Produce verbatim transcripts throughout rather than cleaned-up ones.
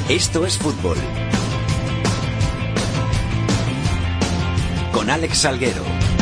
Esto es fútbol. Con Alex Salguero.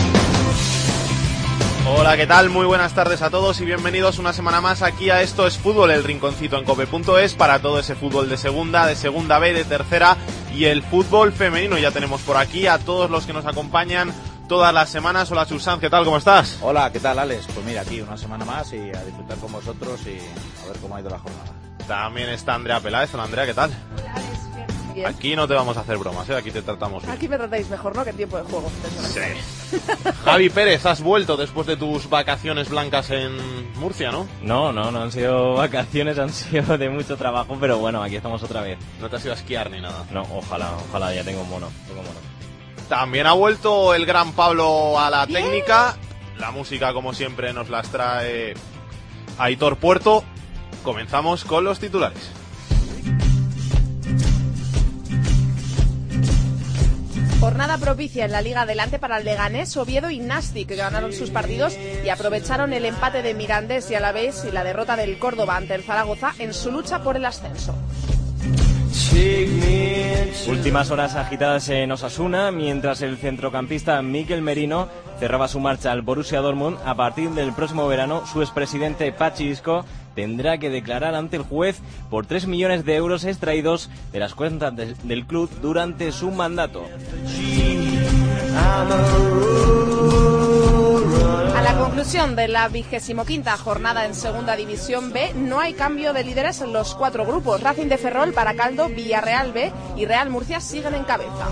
Hola, ¿qué tal? Muy buenas tardes a todos y bienvenidos una semana más aquí a Esto es Fútbol, el rinconcito en cope punto es para todo ese fútbol de segunda, de segunda B, de tercera y el fútbol femenino. Ya tenemos por aquí a todos los que nos acompañan todas las semanas. Hola, Susan, ¿qué tal? ¿Cómo estás? Hola, ¿qué tal, Alex? Pues mira, aquí una semana más y a disfrutar con vosotros y a ver cómo ha ido la jornada. También está Andrea Peláez. Hola, Andrea, ¿qué tal? Hola, Alex. Bien. Aquí no te vamos a hacer bromas, ¿eh? Aquí te tratamos bien. Aquí me tratáis mejor, ¿no? Que en tiempo de juego. Sí. Javi Pérez, has vuelto después de tus vacaciones blancas en Murcia, ¿no? No, no, no han sido vacaciones, han sido de mucho trabajo, pero bueno, aquí estamos otra vez. No te has ido a esquiar ni nada. No, ojalá, ojalá, ya tengo mono, tengo mono. También ha vuelto el gran Pablo a la Bien. técnica. La música, como siempre, nos las trae Aitor Puerto. Comenzamos con los titulares. Jornada propicia en la Liga Adelante para el Leganés, Oviedo y Nástic, que ganaron sus partidos y aprovecharon el empate de Mirandés y Alavés y la derrota del Córdoba ante el Zaragoza en su lucha por el ascenso. Últimas horas agitadas en Osasuna, mientras el centrocampista Mikel Merino cerraba su marcha al Borussia Dortmund. A partir del próximo verano, su expresidente Patxi Isco tendrá que declarar ante el juez por tres millones de euros extraídos de las cuentas de, del club durante su mandato. A la conclusión de la vigésimo quinta jornada en Segunda División B, no hay cambio de líderes en los cuatro grupos. Racing de Ferrol, Baracaldo, Villarreal B y Real Murcia siguen en cabeza.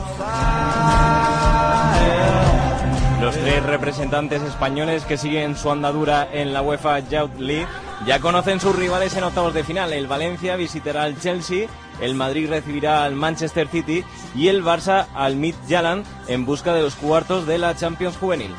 Los tres representantes españoles que siguen su andadura en la UEFA Youth League ya conocen sus rivales en octavos de final. El Valencia visitará al Chelsea, el Madrid recibirá al Manchester City y el Barça al Midtjylland en busca de los cuartos de la Champions Juvenil.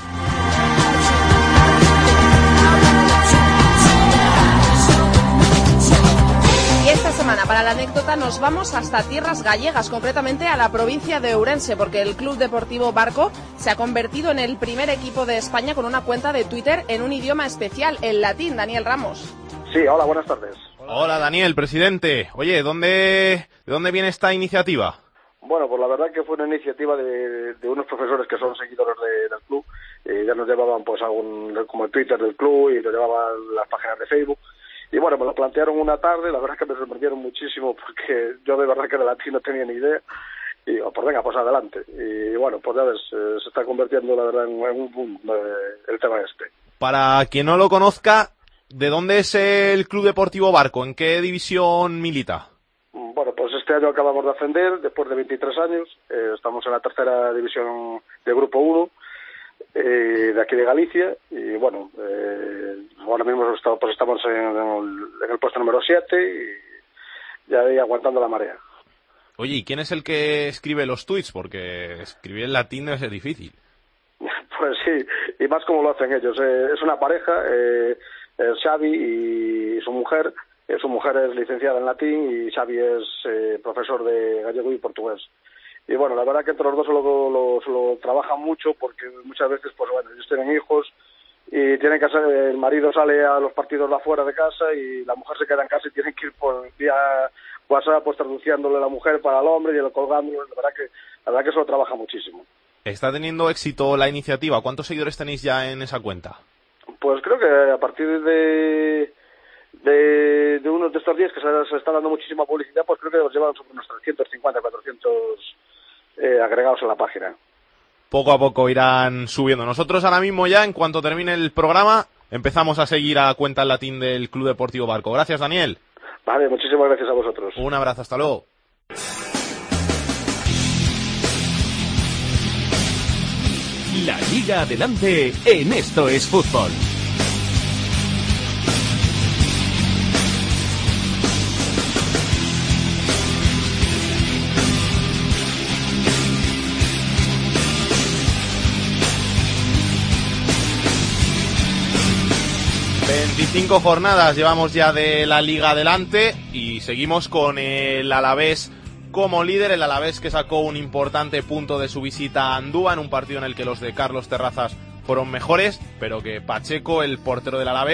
Esta semana, para la anécdota, nos vamos hasta tierras gallegas, concretamente a la provincia de Ourense, porque el Club Deportivo Barco se ha convertido en el primer equipo de España con una cuenta de Twitter en un idioma especial, el latín. Daniel Ramos. Sí, hola, buenas tardes. Hola, Daniel, presidente. Oye, ¿dónde, ¿de dónde viene esta iniciativa? Bueno, pues la verdad que fue una iniciativa de, de unos profesores que son seguidores de, del club. Eh, ya nos llevaban pues algún como el Twitter del club y nos llevaban las páginas de Facebook. Y bueno, me lo plantearon una tarde, la verdad es que me sorprendieron muchísimo porque yo de verdad que de latín no tenía ni idea. Y digo, pues venga, pues adelante. Y bueno, pues ya ves, eh, se está convirtiendo la verdad en, en un boom eh, el tema este. Para quien no lo conozca, ¿de dónde es el Club Deportivo Barco? ¿En qué división milita? Bueno, pues este año acabamos de ascender, después de veintitrés años. Eh, estamos en la tercera división de Grupo uno. Eh, de aquí de Galicia y bueno, eh, ahora mismo estamos, pues estamos en el, en el puesto número siete y ya ahí aguantando la marea. Oye, ¿y quién es el que escribe los tweets? Porque escribir en latín debe ser difícil. Pues sí, y más como lo hacen ellos. Eh, es una pareja, eh, es Xavi y su mujer. Eh, su mujer es licenciada en latín y Xavi es eh, profesor de gallego y portugués. Y bueno, la verdad que entre los dos lo, lo, lo trabajan mucho porque muchas veces, pues bueno, ellos tienen hijos y tienen que hacer, el marido sale a los partidos de afuera de casa y la mujer se queda en casa y tienen que ir por vía WhatsApp pues traduciéndole a la mujer para el hombre y el colgándolo. La verdad que, la verdad que eso lo trabaja muchísimo. ¿Está teniendo éxito la iniciativa? ¿Cuántos seguidores tenéis ya en esa cuenta? Pues creo que a partir de... De, de unos de estos días que se, se está dando muchísima publicidad, pues creo que nos llevan sobre unos trescientos cincuenta, cuatrocientos eh, agregados en la página. Poco a poco irán subiendo. Nosotros ahora mismo ya, en cuanto termine el programa, empezamos a seguir a cuenta en latín del Club Deportivo Barco. Gracias, Daniel. Vale, muchísimas gracias a vosotros. Un abrazo, hasta luego. La Liga Adelante en Esto es Fútbol. veinticinco jornadas llevamos ya de la Liga Adelante y seguimos con el Alavés como líder. El Alavés que sacó un importante punto de su visita a Andúa en un partido en el que los de Carlos Terrazas fueron mejores, pero que Pacheco, el portero del Alavés,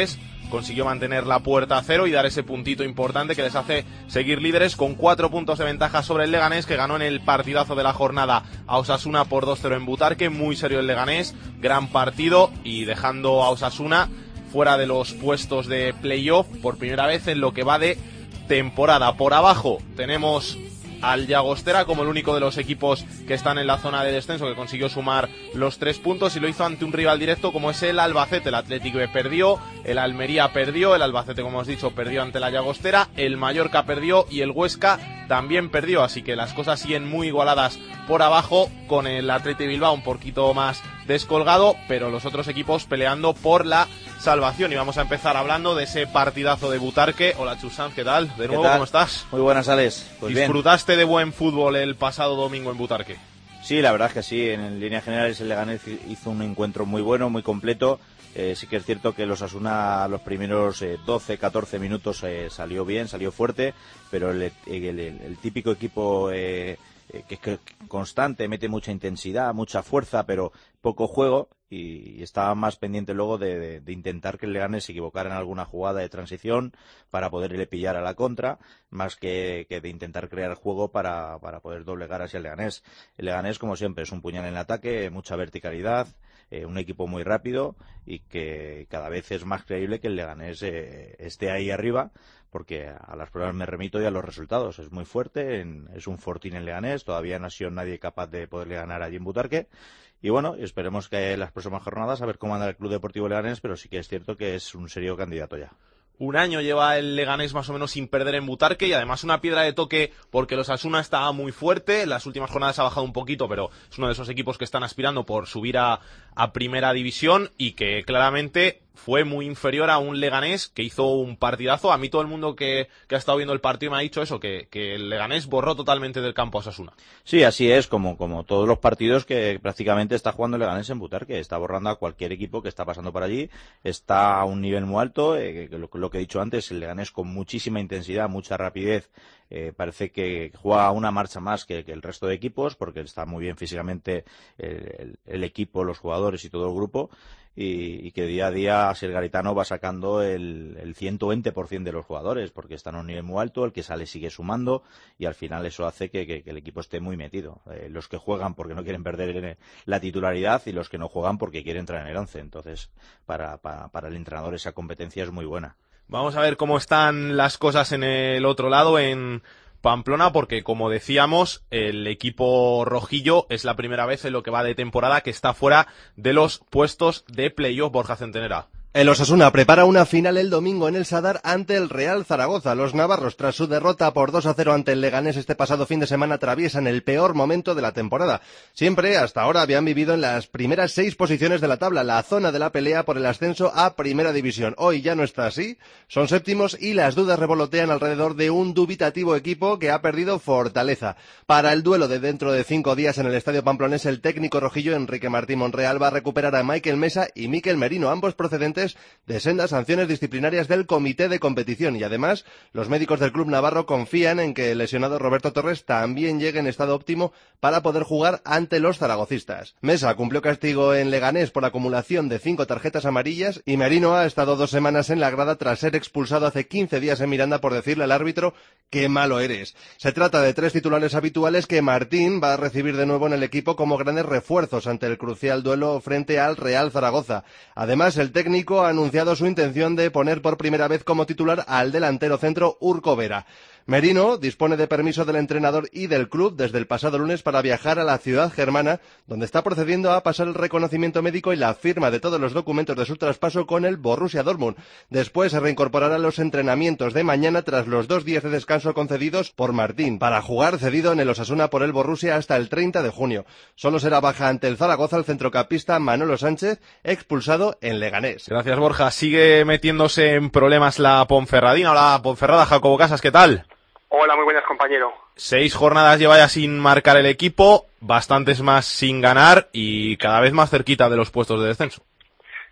consiguió mantener la puerta a cero y dar ese puntito importante que les hace seguir líderes con cuatro puntos de ventaja sobre el Leganés, que ganó en el partidazo de la jornada a Osasuna por dos cero en Butarque. Muy serio el Leganés, gran partido, y dejando a Osasuna fuera de los puestos de playoff por primera vez en lo que va de temporada. Por abajo tenemos al Llagostera como el único de los equipos que están en la zona de descenso, que consiguió sumar los tres puntos y lo hizo ante un rival directo como es el Albacete. El Atlético B perdió, el Almería perdió, el Albacete, como hemos dicho, perdió ante la Llagostera, el Mallorca perdió y el Huesca también perdió, así que las cosas siguen muy igualadas por abajo, con el Athletic Bilbao un poquito más descolgado, pero los otros equipos peleando por la salvación. Y vamos a empezar hablando de ese partidazo de Butarque. Hola Chus Sanz, ¿qué tal? De nuevo, ¿cómo estás? Muy buenas, Alex. Pues ¿Disfrutaste bien. de buen fútbol el pasado domingo en Butarque? Sí, la verdad es que sí. En líneas generales el Leganés hizo un encuentro muy bueno, muy completo. Eh, sí que es cierto que los Osasuna los primeros eh, doce, catorce minutos eh, salió bien, salió fuerte, pero el, el, el, el típico equipo eh, que es constante, mete mucha intensidad, mucha fuerza, pero poco juego, y, y estaba más pendiente luego de, de, de intentar que el Leganés se equivocara en alguna jugada de transición para poderle pillar a la contra, más que, que de intentar crear juego para, para poder doblegar hacia el Leganés. El Leganés, como siempre, es un puñal en el ataque, mucha verticalidad, Eh, un equipo muy rápido y que cada vez es más creíble que el Leganés eh, esté ahí arriba, porque a las pruebas me remito y a los resultados. Es muy fuerte, en, es un fortín en Leganés, todavía no ha sido nadie capaz de poderle ganar allí en Butarque. Y bueno, esperemos que en las próximas jornadas a ver cómo anda el Club Deportivo Leganés, pero sí que es cierto que es un serio candidato ya. Un año lleva el Leganés más o menos sin perder en Butarque, y además una piedra de toque porque el Osasuna está muy fuerte. En las últimas jornadas ha bajado un poquito, pero es uno de esos equipos que están aspirando por subir a, a primera división, y que claramente fue muy inferior a un Leganés que hizo un partidazo. A mí todo el mundo que, que ha estado viendo el partido me ha dicho eso, que, que el Leganés borró totalmente del campo a Osasuna. Sí, así es, como, como todos los partidos que prácticamente está jugando el Leganés en Butarque, está borrando a cualquier equipo que está pasando por allí, está a un nivel muy alto, eh, que lo, lo que he dicho antes, el Leganés con muchísima intensidad, mucha rapidez, eh, parece que juega una marcha más que, que el resto de equipos, porque está muy bien físicamente el, el, el equipo, los jugadores y todo el grupo, y, y que día a día Asier Garitano va sacando el, el ciento veinte por ciento de los jugadores, porque están a un nivel muy alto, el que sale sigue sumando, y al final eso hace que, que, que el equipo esté muy metido. Eh, los que juegan porque no quieren perder la titularidad, y los que no juegan porque quieren entrar en el once. Entonces, para, para, para el entrenador esa competencia es muy buena. Vamos a ver cómo están las cosas en el otro lado, en Pamplona, porque como decíamos, el equipo rojillo es la primera vez en lo que va de temporada que está fuera de los puestos de playoff. Borja Centenera. El Osasuna prepara una final el domingo en el Sadar ante el Real Zaragoza. Los navarros, tras su derrota por dos a cero ante el Leganés este pasado fin de semana, atraviesan el peor momento de la temporada. Siempre, hasta ahora, habían vivido en las primeras seis posiciones de la tabla, la zona de la pelea por el ascenso a Primera División. Hoy ya no está así, son séptimos y las dudas revolotean alrededor de un dubitativo equipo que ha perdido fortaleza. Para el duelo de dentro de cinco días en el Estadio Pamplonés, el técnico rojillo Enrique Martín Monreal va a recuperar a Mikel Mesa y Mikel Merino, ambos procedentes de sendas sanciones disciplinarias del comité de competición, y además los médicos del club navarro confían en que el lesionado Roberto Torres también llegue en estado óptimo para poder jugar ante los zaragocistas. Mesa cumplió castigo en Leganés por acumulación de cinco tarjetas amarillas, y Merino ha estado dos semanas en la grada tras ser expulsado hace quince días en Miranda por decirle al árbitro "qué malo eres". Se trata de tres titulares habituales que Martín va a recibir de nuevo en el equipo como grandes refuerzos ante el crucial duelo frente al Real Zaragoza. Además, el técnico ha anunciado su intención de poner por primera vez como titular al delantero centro Urco Vera. Merino dispone de permiso del entrenador y del club desde el pasado lunes para viajar a la ciudad germana, donde está procediendo a pasar el reconocimiento médico y la firma de todos los documentos de su traspaso con el Borussia Dortmund. Después se reincorporará a los entrenamientos de mañana tras los dos días de descanso concedidos por Martín, para jugar cedido en el Osasuna por el Borussia hasta el treinta de junio. Solo será baja ante el Zaragoza el centrocampista Manolo Sánchez, expulsado en Leganés. Gracias, Borja. Sigue metiéndose en problemas la Ponferradina. Hola, Ponferrada. Jacobo Casas, ¿qué tal? Hola, muy buenas, compañero. Seis jornadas lleva ya sin marcar el equipo, bastantes más sin ganar y cada vez más cerquita de los puestos de descenso.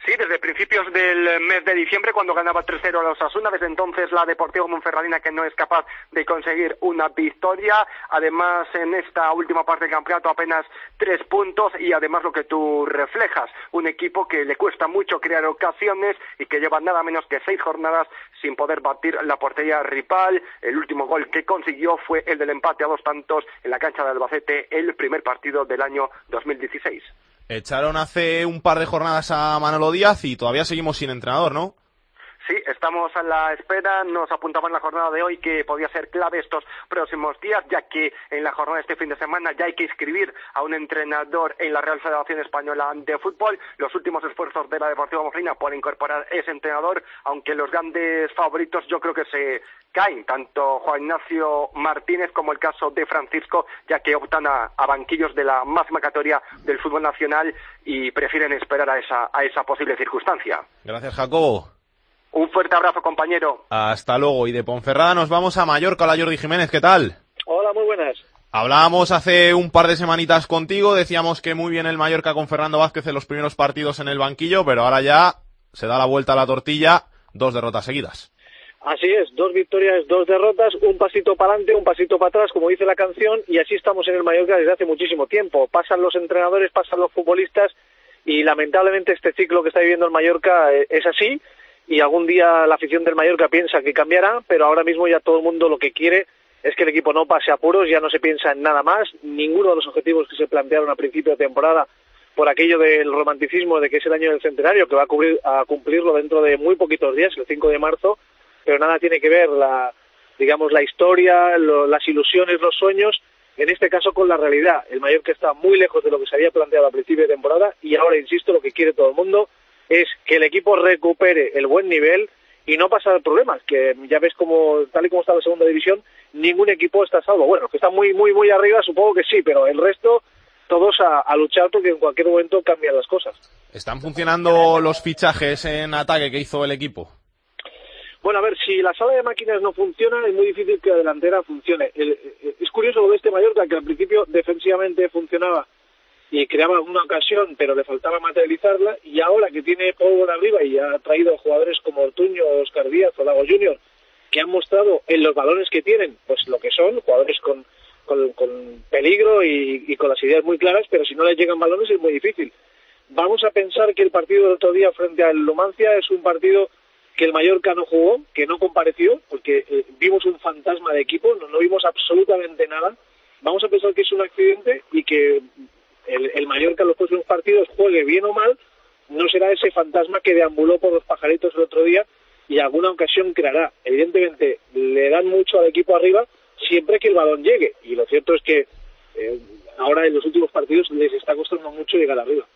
Sí, desde principios del mes de diciembre, cuando ganaba tres cero a los Osasuna. Desde entonces la Deportivo Monferradina, que no es capaz de conseguir una victoria. Además, en esta última parte del campeonato apenas tres puntos, y además lo que tú reflejas, un equipo que le cuesta mucho crear ocasiones y que lleva nada menos que seis jornadas sin poder batir la portería rival. El último gol que consiguió fue el del empate a dos tantos en la cancha de Albacete, el primer partido del año dos mil dieciséis. Echaron hace un par de jornadas a Manolo Díaz y todavía seguimos sin entrenador, ¿no? Sí, estamos a la espera. Nos apuntaban en la jornada de hoy que podía ser clave estos próximos días, ya que en la jornada de este fin de semana ya hay que inscribir a un entrenador en la Real Federación Española de Fútbol. Los últimos esfuerzos de la Deportiva Monferradina por incorporar ese entrenador, aunque los grandes favoritos yo creo que se caen, tanto Juan Ignacio Martínez como el caso de Francisco, ya que optan a, a banquillos de la máxima categoría del fútbol nacional y prefieren esperar a esa, a esa posible circunstancia. Gracias, Jacobo. Un fuerte abrazo, compañero. Hasta luego. Y de Ponferrada nos vamos a Mallorca. Hola, Jordi Jiménez, ¿qué tal? Hola, muy buenas. Hablábamos hace un par de semanitas contigo, decíamos que muy bien el Mallorca con Fernando Vázquez en los primeros partidos en el banquillo, pero ahora ya se da la vuelta a la tortilla, dos derrotas seguidas. Así es, dos victorias, dos derrotas, un pasito para adelante, un pasito para atrás, como dice la canción, y así estamos en el Mallorca desde hace muchísimo tiempo. Pasan los entrenadores, pasan los futbolistas, y lamentablemente este ciclo que está viviendo el Mallorca es así, y algún día la afición del Mallorca piensa que cambiará, pero ahora mismo ya todo el mundo lo que quiere es que el equipo no pase apuros, ya no se piensa en nada más. Ninguno de los objetivos que se plantearon a principio de temporada, por aquello del romanticismo de que es el año del centenario, que va a, cubrir, a cumplirlo dentro de muy poquitos días, el cinco de marzo, pero nada tiene que ver la, digamos, la historia, lo, las ilusiones, los sueños, en este caso con la realidad. El Mallorca está muy lejos de lo que se había planteado a principio de temporada, y ahora, insisto, lo que quiere todo el mundo es que el equipo recupere el buen nivel y no pasar problemas, que ya ves como, tal y como está la segunda división, ningún equipo está a salvo. Bueno, los que están muy, muy, muy arriba supongo que sí, pero el resto, todos a, a luchar porque en cualquier momento cambian las cosas. ¿Están funcionando los fichajes en ataque que hizo el equipo? Bueno, a ver, si la sala de máquinas no funciona, es muy difícil que la delantera funcione. El, es curioso lo de este Mallorca, que al principio defensivamente funcionaba y creaba una ocasión, pero le faltaba materializarla, y ahora que tiene polvo de arriba y ha traído jugadores como Ortuño, Óscar Díaz o Lago Junior, que han mostrado en los balones que tienen, pues lo que son, jugadores con, con, con peligro y, y con las ideas muy claras, pero si no les llegan balones es muy difícil. Vamos a pensar que el partido del otro día frente al Numancia es un partido que el Mallorca no jugó, que no compareció, porque eh, vimos un fantasma de equipo, no, no vimos absolutamente nada. Vamos a pensar que es un accidente y que el, el Mallorca en los próximos partidos, juegue bien o mal, no será ese fantasma que deambuló por los pajaritos el otro día y alguna ocasión creará. Evidentemente le dan mucho al equipo arriba siempre que el balón llegue, y lo cierto es que eh, ahora en los últimos partidos les está costando mucho llegar arriba.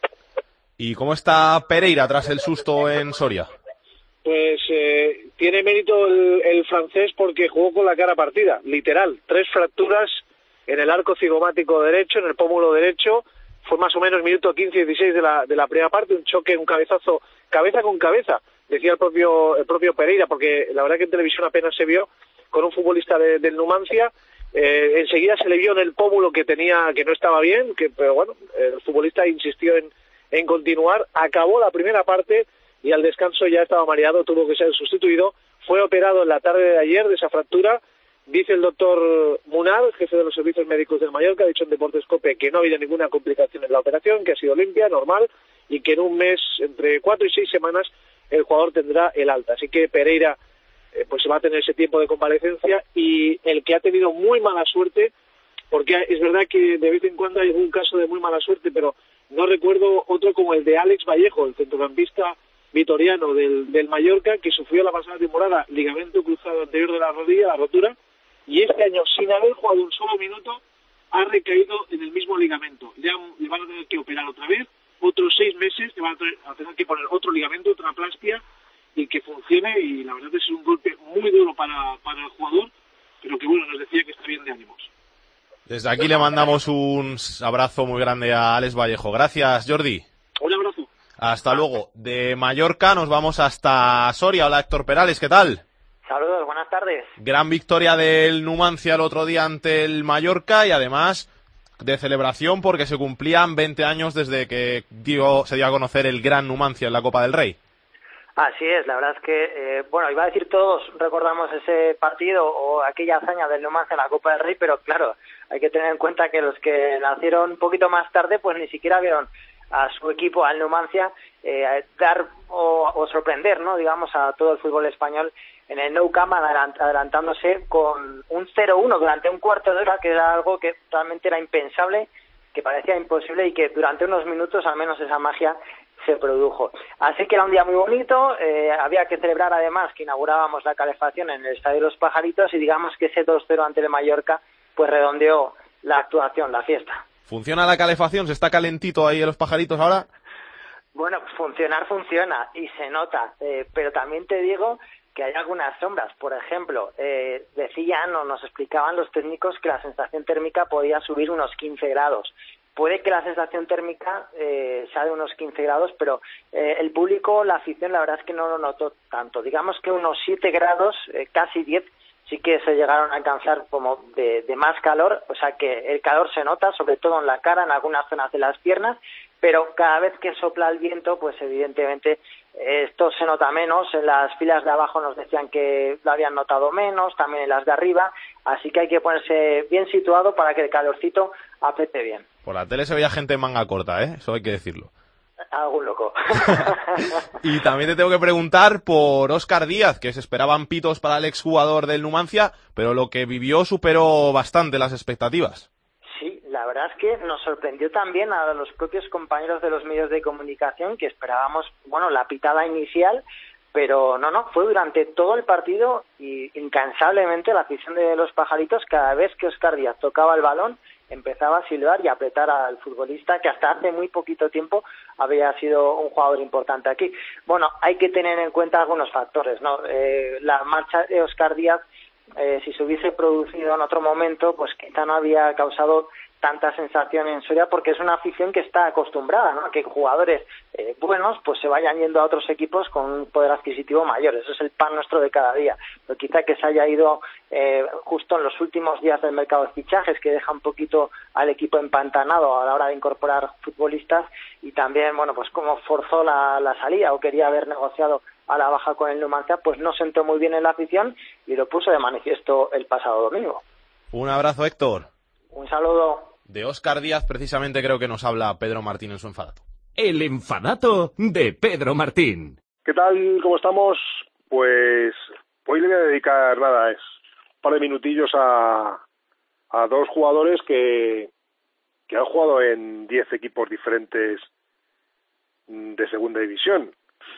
¿Y cómo está Pereira tras el susto en Soria? Pues eh, tiene mérito el, el francés porque jugó con la cara partida, literal, tres fracturas en el arco cigomático derecho, en el pómulo derecho. Fue más o menos minuto quince dieciséis de la, de la primera parte, un choque, un cabezazo, cabeza con cabeza, decía el propio, el propio Pereira, porque la verdad que en televisión apenas se vio, con un futbolista de, del Numancia. Eh, enseguida se le vio en el pómulo que tenía, que no estaba bien, que, pero bueno, el futbolista insistió en, en continuar, acabó la primera parte y al descanso ya estaba mareado, tuvo que ser sustituido. Fue operado en la tarde de ayer de esa fractura. Dice el doctor Munar, jefe de los servicios médicos del Mallorca, ha dicho en Deportes Cope que no ha habido ninguna complicación en la operación, que ha sido limpia, normal, y que en un mes, entre cuatro y seis semanas, el jugador tendrá el alta. Así que Pereira eh, pues va a tener ese tiempo de convalecencia, y el que ha tenido muy mala suerte, porque es verdad que de vez en cuando hay algún caso de muy mala suerte, pero no recuerdo otro como el de Alex Vallejo, el centrocampista vitoriano del, del Mallorca, que sufrió la pasada temporada ligamento cruzado anterior de la rodilla, la rotura, y este año, sin haber jugado un solo minuto, ha recaído en el mismo ligamento. Ya le van a tener que operar otra vez, otros seis meses, le van a tener, a tener que poner otro ligamento, otra plastia, y que funcione, y la verdad es que es un golpe muy duro para, para el jugador, pero que bueno, nos decía que está bien de ánimos. Desde aquí le mandamos un abrazo muy grande a Alex Vallejo. Gracias, Jordi. Un abrazo. Hasta luego. De Mallorca nos vamos hasta Soria. Hola, Héctor Perales, ¿qué tal? Saludos, buenas tardes. Gran victoria del Numancia el otro día ante el Mallorca, y además de celebración porque se cumplían veinte años desde que dio, se dio a conocer el Gran Numancia en la Copa del Rey. Así es, la verdad es que, eh, bueno, iba a decir todos recordamos ese partido o aquella hazaña del Numancia en la Copa del Rey, pero claro, hay que tener en cuenta que los que nacieron un poquito más tarde, pues ni siquiera vieron a su equipo, al Numancia, eh, dar o, o sorprender, ¿no?, digamos, a todo el fútbol español en el Nou Camp, adelantándose con un cero uno durante un cuarto de hora, que era algo que realmente era impensable, que parecía imposible y que durante unos minutos, al menos esa magia, se produjo. Así que era un día muy bonito, eh, había que celebrar además que inaugurábamos la calefacción en el Estadio de los Pajaritos y digamos que ese dos cero ante el Mallorca pues redondeó la actuación, la fiesta. ¿Funciona la calefacción? ¿Se está calentito ahí en los Pajaritos ahora? Bueno, funcionar funciona y se nota, eh, pero también te digo que hay algunas sombras. Por ejemplo, eh, decían o nos explicaban los técnicos que la sensación térmica podía subir unos quince grados. Puede que la sensación térmica eh, sea de unos quince grados, pero eh, el público, la afición, la verdad es que no lo notó tanto. Digamos que unos siete grados, eh, casi diez, sí que se llegaron a alcanzar como de, de más calor, o sea que el calor se nota, sobre todo en la cara, en algunas zonas de las piernas, pero cada vez que sopla el viento, pues evidentemente esto se nota menos. En las filas de abajo nos decían que lo habían notado menos, también en las de arriba, así que hay que ponerse bien situado para que el calorcito apriete bien. Por la tele se veía gente en manga corta, ¿eh? Eso hay que decirlo. Algún loco. Y también te tengo que preguntar por Óscar Díaz, que se esperaban pitos para el exjugador del Numancia, pero lo que vivió superó bastante las expectativas. Sí, la verdad es que nos sorprendió también a los propios compañeros de los medios de comunicación, que esperábamos, bueno, la pitada inicial, pero no, no, fue durante todo el partido y incansablemente la afición de los Pajaritos, cada vez que Óscar Díaz tocaba el balón, empezaba a silbar y a apretar al futbolista que hasta hace muy poquito tiempo había sido un jugador importante aquí. Bueno, hay que tener en cuenta algunos factores, ¿no? Eh, la marcha de Óscar Díaz, eh, si se hubiese producido en otro momento, pues quizá no había causado tanta sensación en Soria, porque es una afición que está acostumbrada, ¿no?, a que jugadores eh, buenos pues se vayan yendo a otros equipos con un poder adquisitivo mayor. Eso es el pan nuestro de cada día. Pero quizá que se haya ido eh, justo en los últimos días del mercado de fichajes, que deja un poquito al equipo empantanado a la hora de incorporar futbolistas, y también, bueno, pues como forzó la, la salida o quería haber negociado a la baja con el Numancia, pues no sentó muy bien en la afición y lo puso de manifiesto el pasado domingo. Un abrazo, Héctor. Un saludo. De Óscar Díaz, precisamente, creo que nos habla Pedro Martín en su enfadato. El enfadato de Pedro Martín. ¿Qué tal? ¿Cómo estamos? Pues hoy le voy a dedicar, nada, es un par de minutillos a, a dos jugadores que, que han jugado en diez equipos diferentes de segunda división.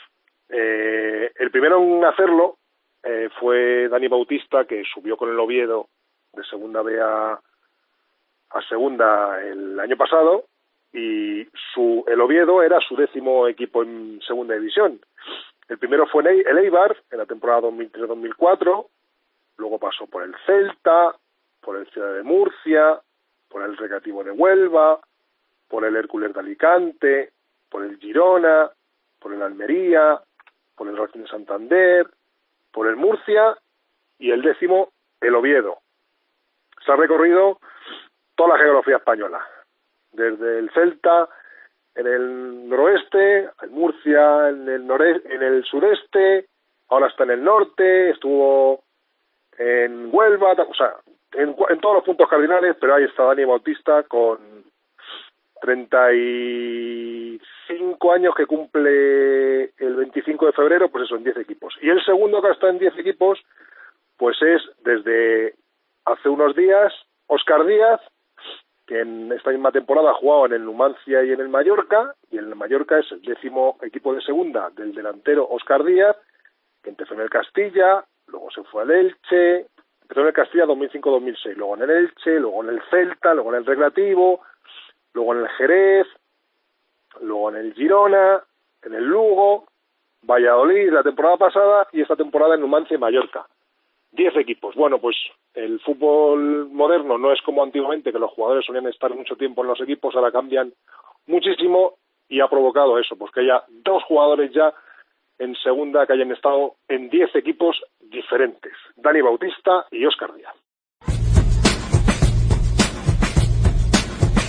Eh, el primero en hacerlo eh, fue Dani Bautista, que subió con el Oviedo de segunda B a a segunda el año pasado, y su el Oviedo era su décimo equipo en segunda división. El primero fue el Eibar en la temporada dos mil tres dos mil cuatro, luego pasó por el Celta, por el Ciudad de Murcia, por el Recreativo de Huelva, por el Hércules de Alicante, por el Girona, por el Almería, por el Racing de Santander, por el Murcia y el décimo el Oviedo. Se ha recorrido toda la geografía española, desde el Celta en el noroeste, el Murcia en el noreste, en el sureste, ahora está en el norte, estuvo en Huelva, o sea, en, en todos los puntos cardinales, pero ahí está Dani Bautista con treinta y cinco años, que cumple el veinticinco de febrero, pues eso, en diez equipos. Y el segundo que está en diez equipos, pues es desde hace unos días Óscar Díaz, que en esta misma temporada ha jugado en el Numancia y en el Mallorca, y en el Mallorca es el décimo equipo de segunda del delantero Óscar Díaz, que empezó en el Castilla, luego se fue al Elche, empezó en el Castilla dos mil cinco dos mil seis, luego en el Elche, luego en el Celta, luego en el Recreativo, luego en el Jerez, luego en el Girona, en el Lugo, Valladolid la temporada pasada y esta temporada en Numancia y Mallorca. Diez equipos. Bueno, pues el fútbol moderno no es como antiguamente, que los jugadores solían estar mucho tiempo en los equipos, ahora cambian muchísimo y ha provocado eso, pues que haya dos jugadores ya en segunda que hayan estado en diez equipos diferentes, Dani Bautista y Óscar Díaz.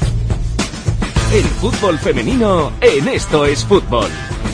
El fútbol femenino en Esto es Fútbol.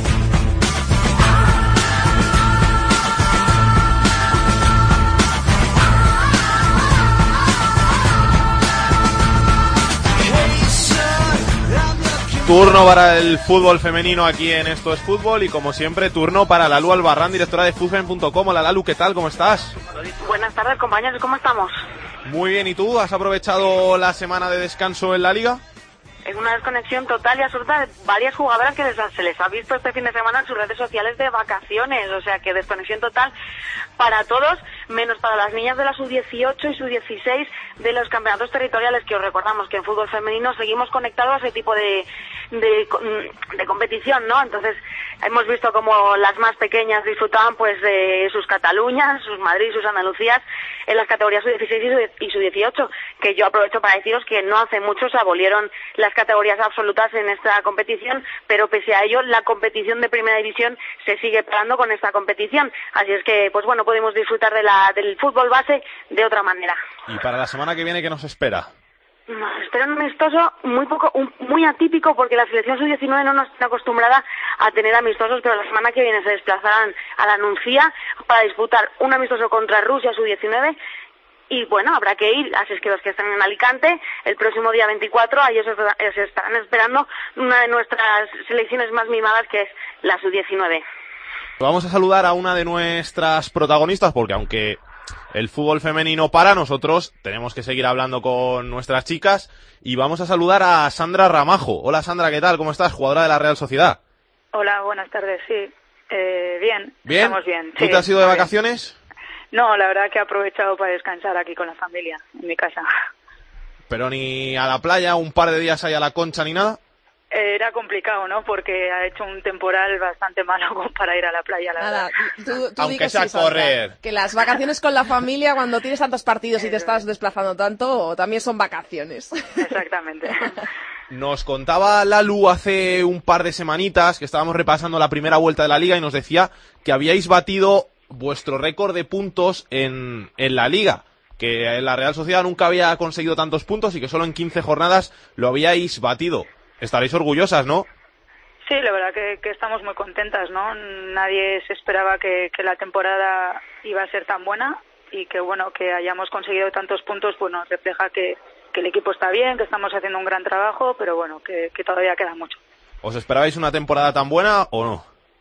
Turno para el fútbol femenino aquí en Esto es Fútbol y como siempre turno para Lalu Albarrán, directora de futfen punto com. Hola Lalu, ¿qué tal? ¿Cómo estás? Buenas tardes compañeros, ¿cómo estamos? Muy bien, ¿y tú? ¿Has aprovechado la semana de descanso en la liga? Es una desconexión total y absoluta de varias jugadoras que les, se les ha visto este fin de semana en sus redes sociales de vacaciones, o sea que desconexión total para todos, menos para las niñas de la sub dieciocho y sub dieciséis de los campeonatos territoriales, que os recordamos que en fútbol femenino seguimos conectados a ese tipo de, de, de competición, ¿no? Entonces hemos visto como las más pequeñas disfrutaban pues de sus Cataluñas, sus Madrid, sus Andalucías en las categorías sub dieciséis y sub dieciocho, que yo aprovecho para deciros que no hace mucho se abolieron las categorías absolutas en esta competición, pero pese a ello la competición de primera división se sigue parando con esta competición, así es que pues bueno, podemos disfrutar de la, del fútbol base de otra manera. ¿Y para la semana que viene qué nos espera? Nos espera un amistoso muy poco, un, muy atípico, porque la selección sub diecinueve no nos está acostumbrada a tener amistosos, pero la semana que viene se desplazarán a la Nuncía para disputar un amistoso contra Rusia sub diecinueve. Y bueno, habrá que ir, así es que los que están en Alicante, el próximo día veinticuatro, ahí se estarán esperando una de nuestras selecciones más mimadas, que es la sub diecinueve. Vamos a saludar a una de nuestras protagonistas, porque aunque el fútbol femenino para nosotros, tenemos que seguir hablando con nuestras chicas, y vamos a saludar a Sandra Ramajo. Hola Sandra, ¿qué tal? ¿Cómo estás? Jugadora de la Real Sociedad. Hola, buenas tardes, sí. Eh, bien, ¿Bien? Estamos bien. ¿Tú sí, te has ido de bien. vacaciones? No, la verdad que he aprovechado para descansar aquí con la familia, en mi casa. Pero ni a la playa, un par de días ahí a la Concha ni nada. Eh, era complicado, ¿no? Porque ha hecho un temporal bastante malo para ir a la playa, la Nada, verdad. tú, tú Aunque di que sea sí, Sandra, correr. que las vacaciones con la familia, cuando tienes tantos partidos y te estás desplazando tanto, también son vacaciones. Exactamente. Nos contaba Lalu hace un par de semanitas que estábamos repasando la primera vuelta de la liga y nos decía que habíais batido vuestro récord de puntos en, en la liga, que la Real Sociedad nunca había conseguido tantos puntos y que solo en quince jornadas lo habíais batido. Estaréis orgullosas, ¿no? Sí, la verdad que, que estamos muy contentas, ¿no? Nadie se esperaba que, que la temporada iba a ser tan buena y que, bueno, que hayamos conseguido tantos puntos, pues nos refleja que, que el equipo está bien, que estamos haciendo un gran trabajo, pero bueno, que, que todavía queda mucho. ¿Os esperabais una temporada tan buena o no?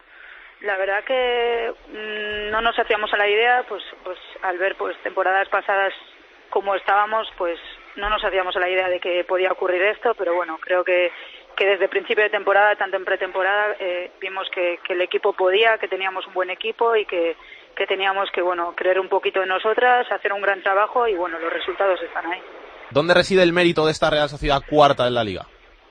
La verdad que mmm, no nos hacíamos a la idea, pues pues al ver pues temporadas pasadas como estábamos, pues no nos hacíamos a la idea de que podía ocurrir esto, pero bueno, creo que, que desde principio de temporada, tanto en pretemporada, eh, vimos que, que el equipo podía, que teníamos un buen equipo y que, que teníamos que, bueno, creer un poquito en nosotras, hacer un gran trabajo y bueno, los resultados están ahí. ¿Dónde reside el mérito de esta Real Sociedad cuarta en la liga?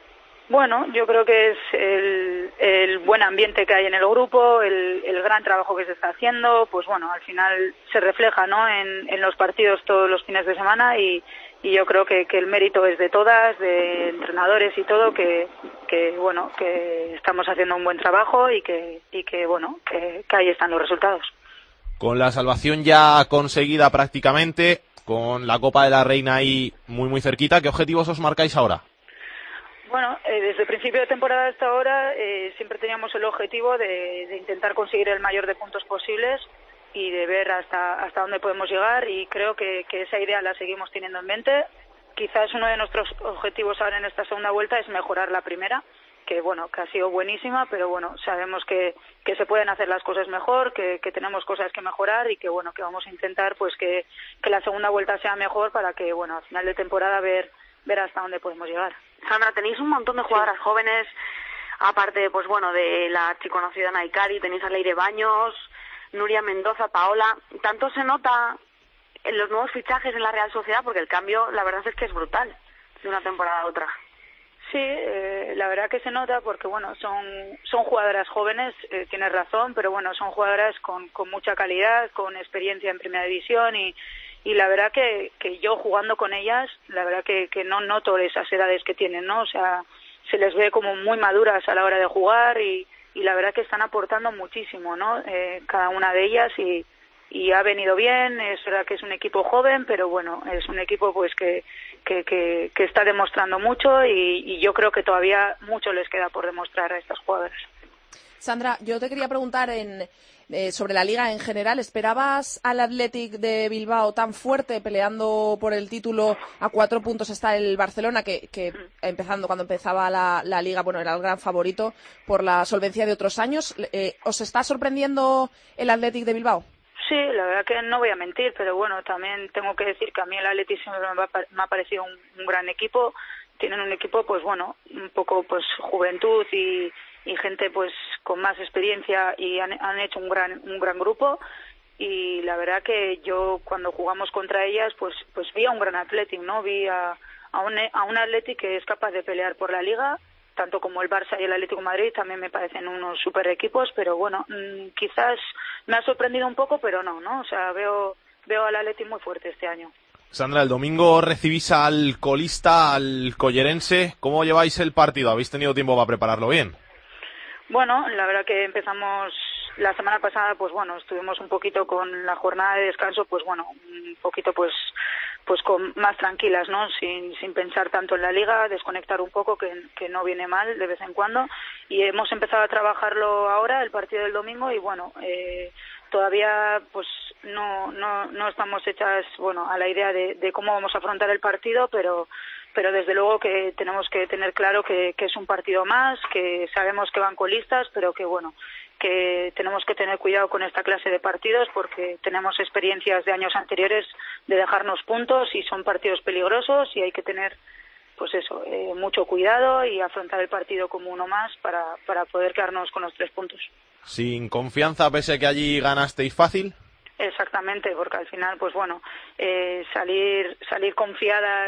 Bueno, yo creo que es el, el buen ambiente que hay en el grupo, el, el gran trabajo que se está haciendo, pues bueno, al final se refleja, ¿no?, en, en los partidos todos los fines de semana y, y yo creo que, que el mérito es de todas, de entrenadores y todo, que, que bueno, que estamos haciendo un buen trabajo y que, y que bueno, que, que ahí están los resultados. Con la salvación ya conseguida prácticamente, con la Copa de la Reina ahí muy muy cerquita, ¿qué objetivos os marcáis ahora? Bueno, eh, desde el principio de temporada hasta ahora eh, siempre teníamos el objetivo de, de intentar conseguir el mayor de puntos posibles y de ver hasta hasta dónde podemos llegar y creo que, que esa idea la seguimos teniendo en mente. Quizás uno de nuestros objetivos ahora en esta segunda vuelta es mejorar la primera, que bueno, que ha sido buenísima, pero bueno, sabemos que, que se pueden hacer las cosas mejor, que, que tenemos cosas que mejorar y que bueno, que vamos a intentar pues que, que la segunda vuelta sea mejor para que bueno, al final de temporada ver ver hasta dónde podemos llegar. Sandra, tenéis un montón de jugadoras sí. jóvenes, aparte, pues bueno, de la chiconocida Naikari, tenéis a Leire Baños, Nuria Mendoza, Paola. ¿Tanto se nota en los nuevos fichajes en la Real Sociedad? Porque el cambio, la verdad es que es brutal, de una temporada a otra. Sí, eh, la verdad que se nota porque, bueno, son son jugadoras jóvenes, eh, tienes razón, pero bueno, son jugadoras con, con mucha calidad, con experiencia en Primera División y y la verdad que, que yo jugando con ellas, la verdad que, que no noto esas edades que tienen, ¿no? O sea, se les ve como muy maduras a la hora de jugar y, y la verdad que están aportando muchísimo, ¿no? Eh, cada una de ellas y, y ha venido bien. Es verdad que es un equipo joven, pero bueno, es un equipo pues que que, que, que está demostrando mucho y, y yo creo que todavía mucho les queda por demostrar a estas jugadoras. Sandra, yo te quería preguntar en, eh, sobre la Liga en general. ¿Esperabas al Athletic de Bilbao tan fuerte peleando por el título? A cuatro puntos está el Barcelona, que, que empezando cuando empezaba la, la Liga, bueno, era el gran favorito por la solvencia de otros años. Eh, ¿Os está sorprendiendo el Athletic de Bilbao? Sí, la verdad que no voy a mentir, pero bueno, también tengo que decir que a mí el Athletic siempre me ha parecido un, un gran equipo. Tienen un equipo, pues bueno, un poco pues juventud y, y gente pues con más experiencia y han, han hecho un gran un gran grupo. Y la verdad que yo cuando jugamos contra ellas, pues pues vi a un gran Athletic, ¿no? Vi a, a un a un Athletic que es capaz de pelear por la Liga, tanto como el Barça y el Atlético de Madrid también me parecen unos super equipos, pero bueno, mmm, quizás me ha sorprendido un poco, pero no, ¿no? O sea, veo veo al Atlético muy fuerte este año. Sandra, el domingo recibís al colista, al Collerense. ¿Cómo lleváis el partido? ¿Habéis tenido tiempo para prepararlo bien? Bueno, la verdad que empezamos la semana pasada, pues bueno, estuvimos un poquito con la jornada de descanso, pues bueno, un poquito pues pues con más tranquilas, ¿no? Sin sin pensar tanto en la liga, desconectar un poco, que, que no viene mal de vez en cuando. Y hemos empezado a trabajarlo ahora, el partido del domingo, y bueno, eh, todavía pues no no no estamos hechas, bueno, a la idea de, de cómo vamos a afrontar el partido, pero pero desde luego que tenemos que tener claro que, que es un partido más, que sabemos que van colistas, pero que bueno, que tenemos que tener cuidado con esta clase de partidos porque tenemos experiencias de años anteriores de dejarnos puntos y son partidos peligrosos y hay que tener pues eso, eh, mucho cuidado y afrontar el partido como uno más para, para poder quedarnos con los tres puntos. Sin confianza, pese a que allí ganasteis fácil. Exactamente, porque al final, pues bueno, eh, salir salir confiadas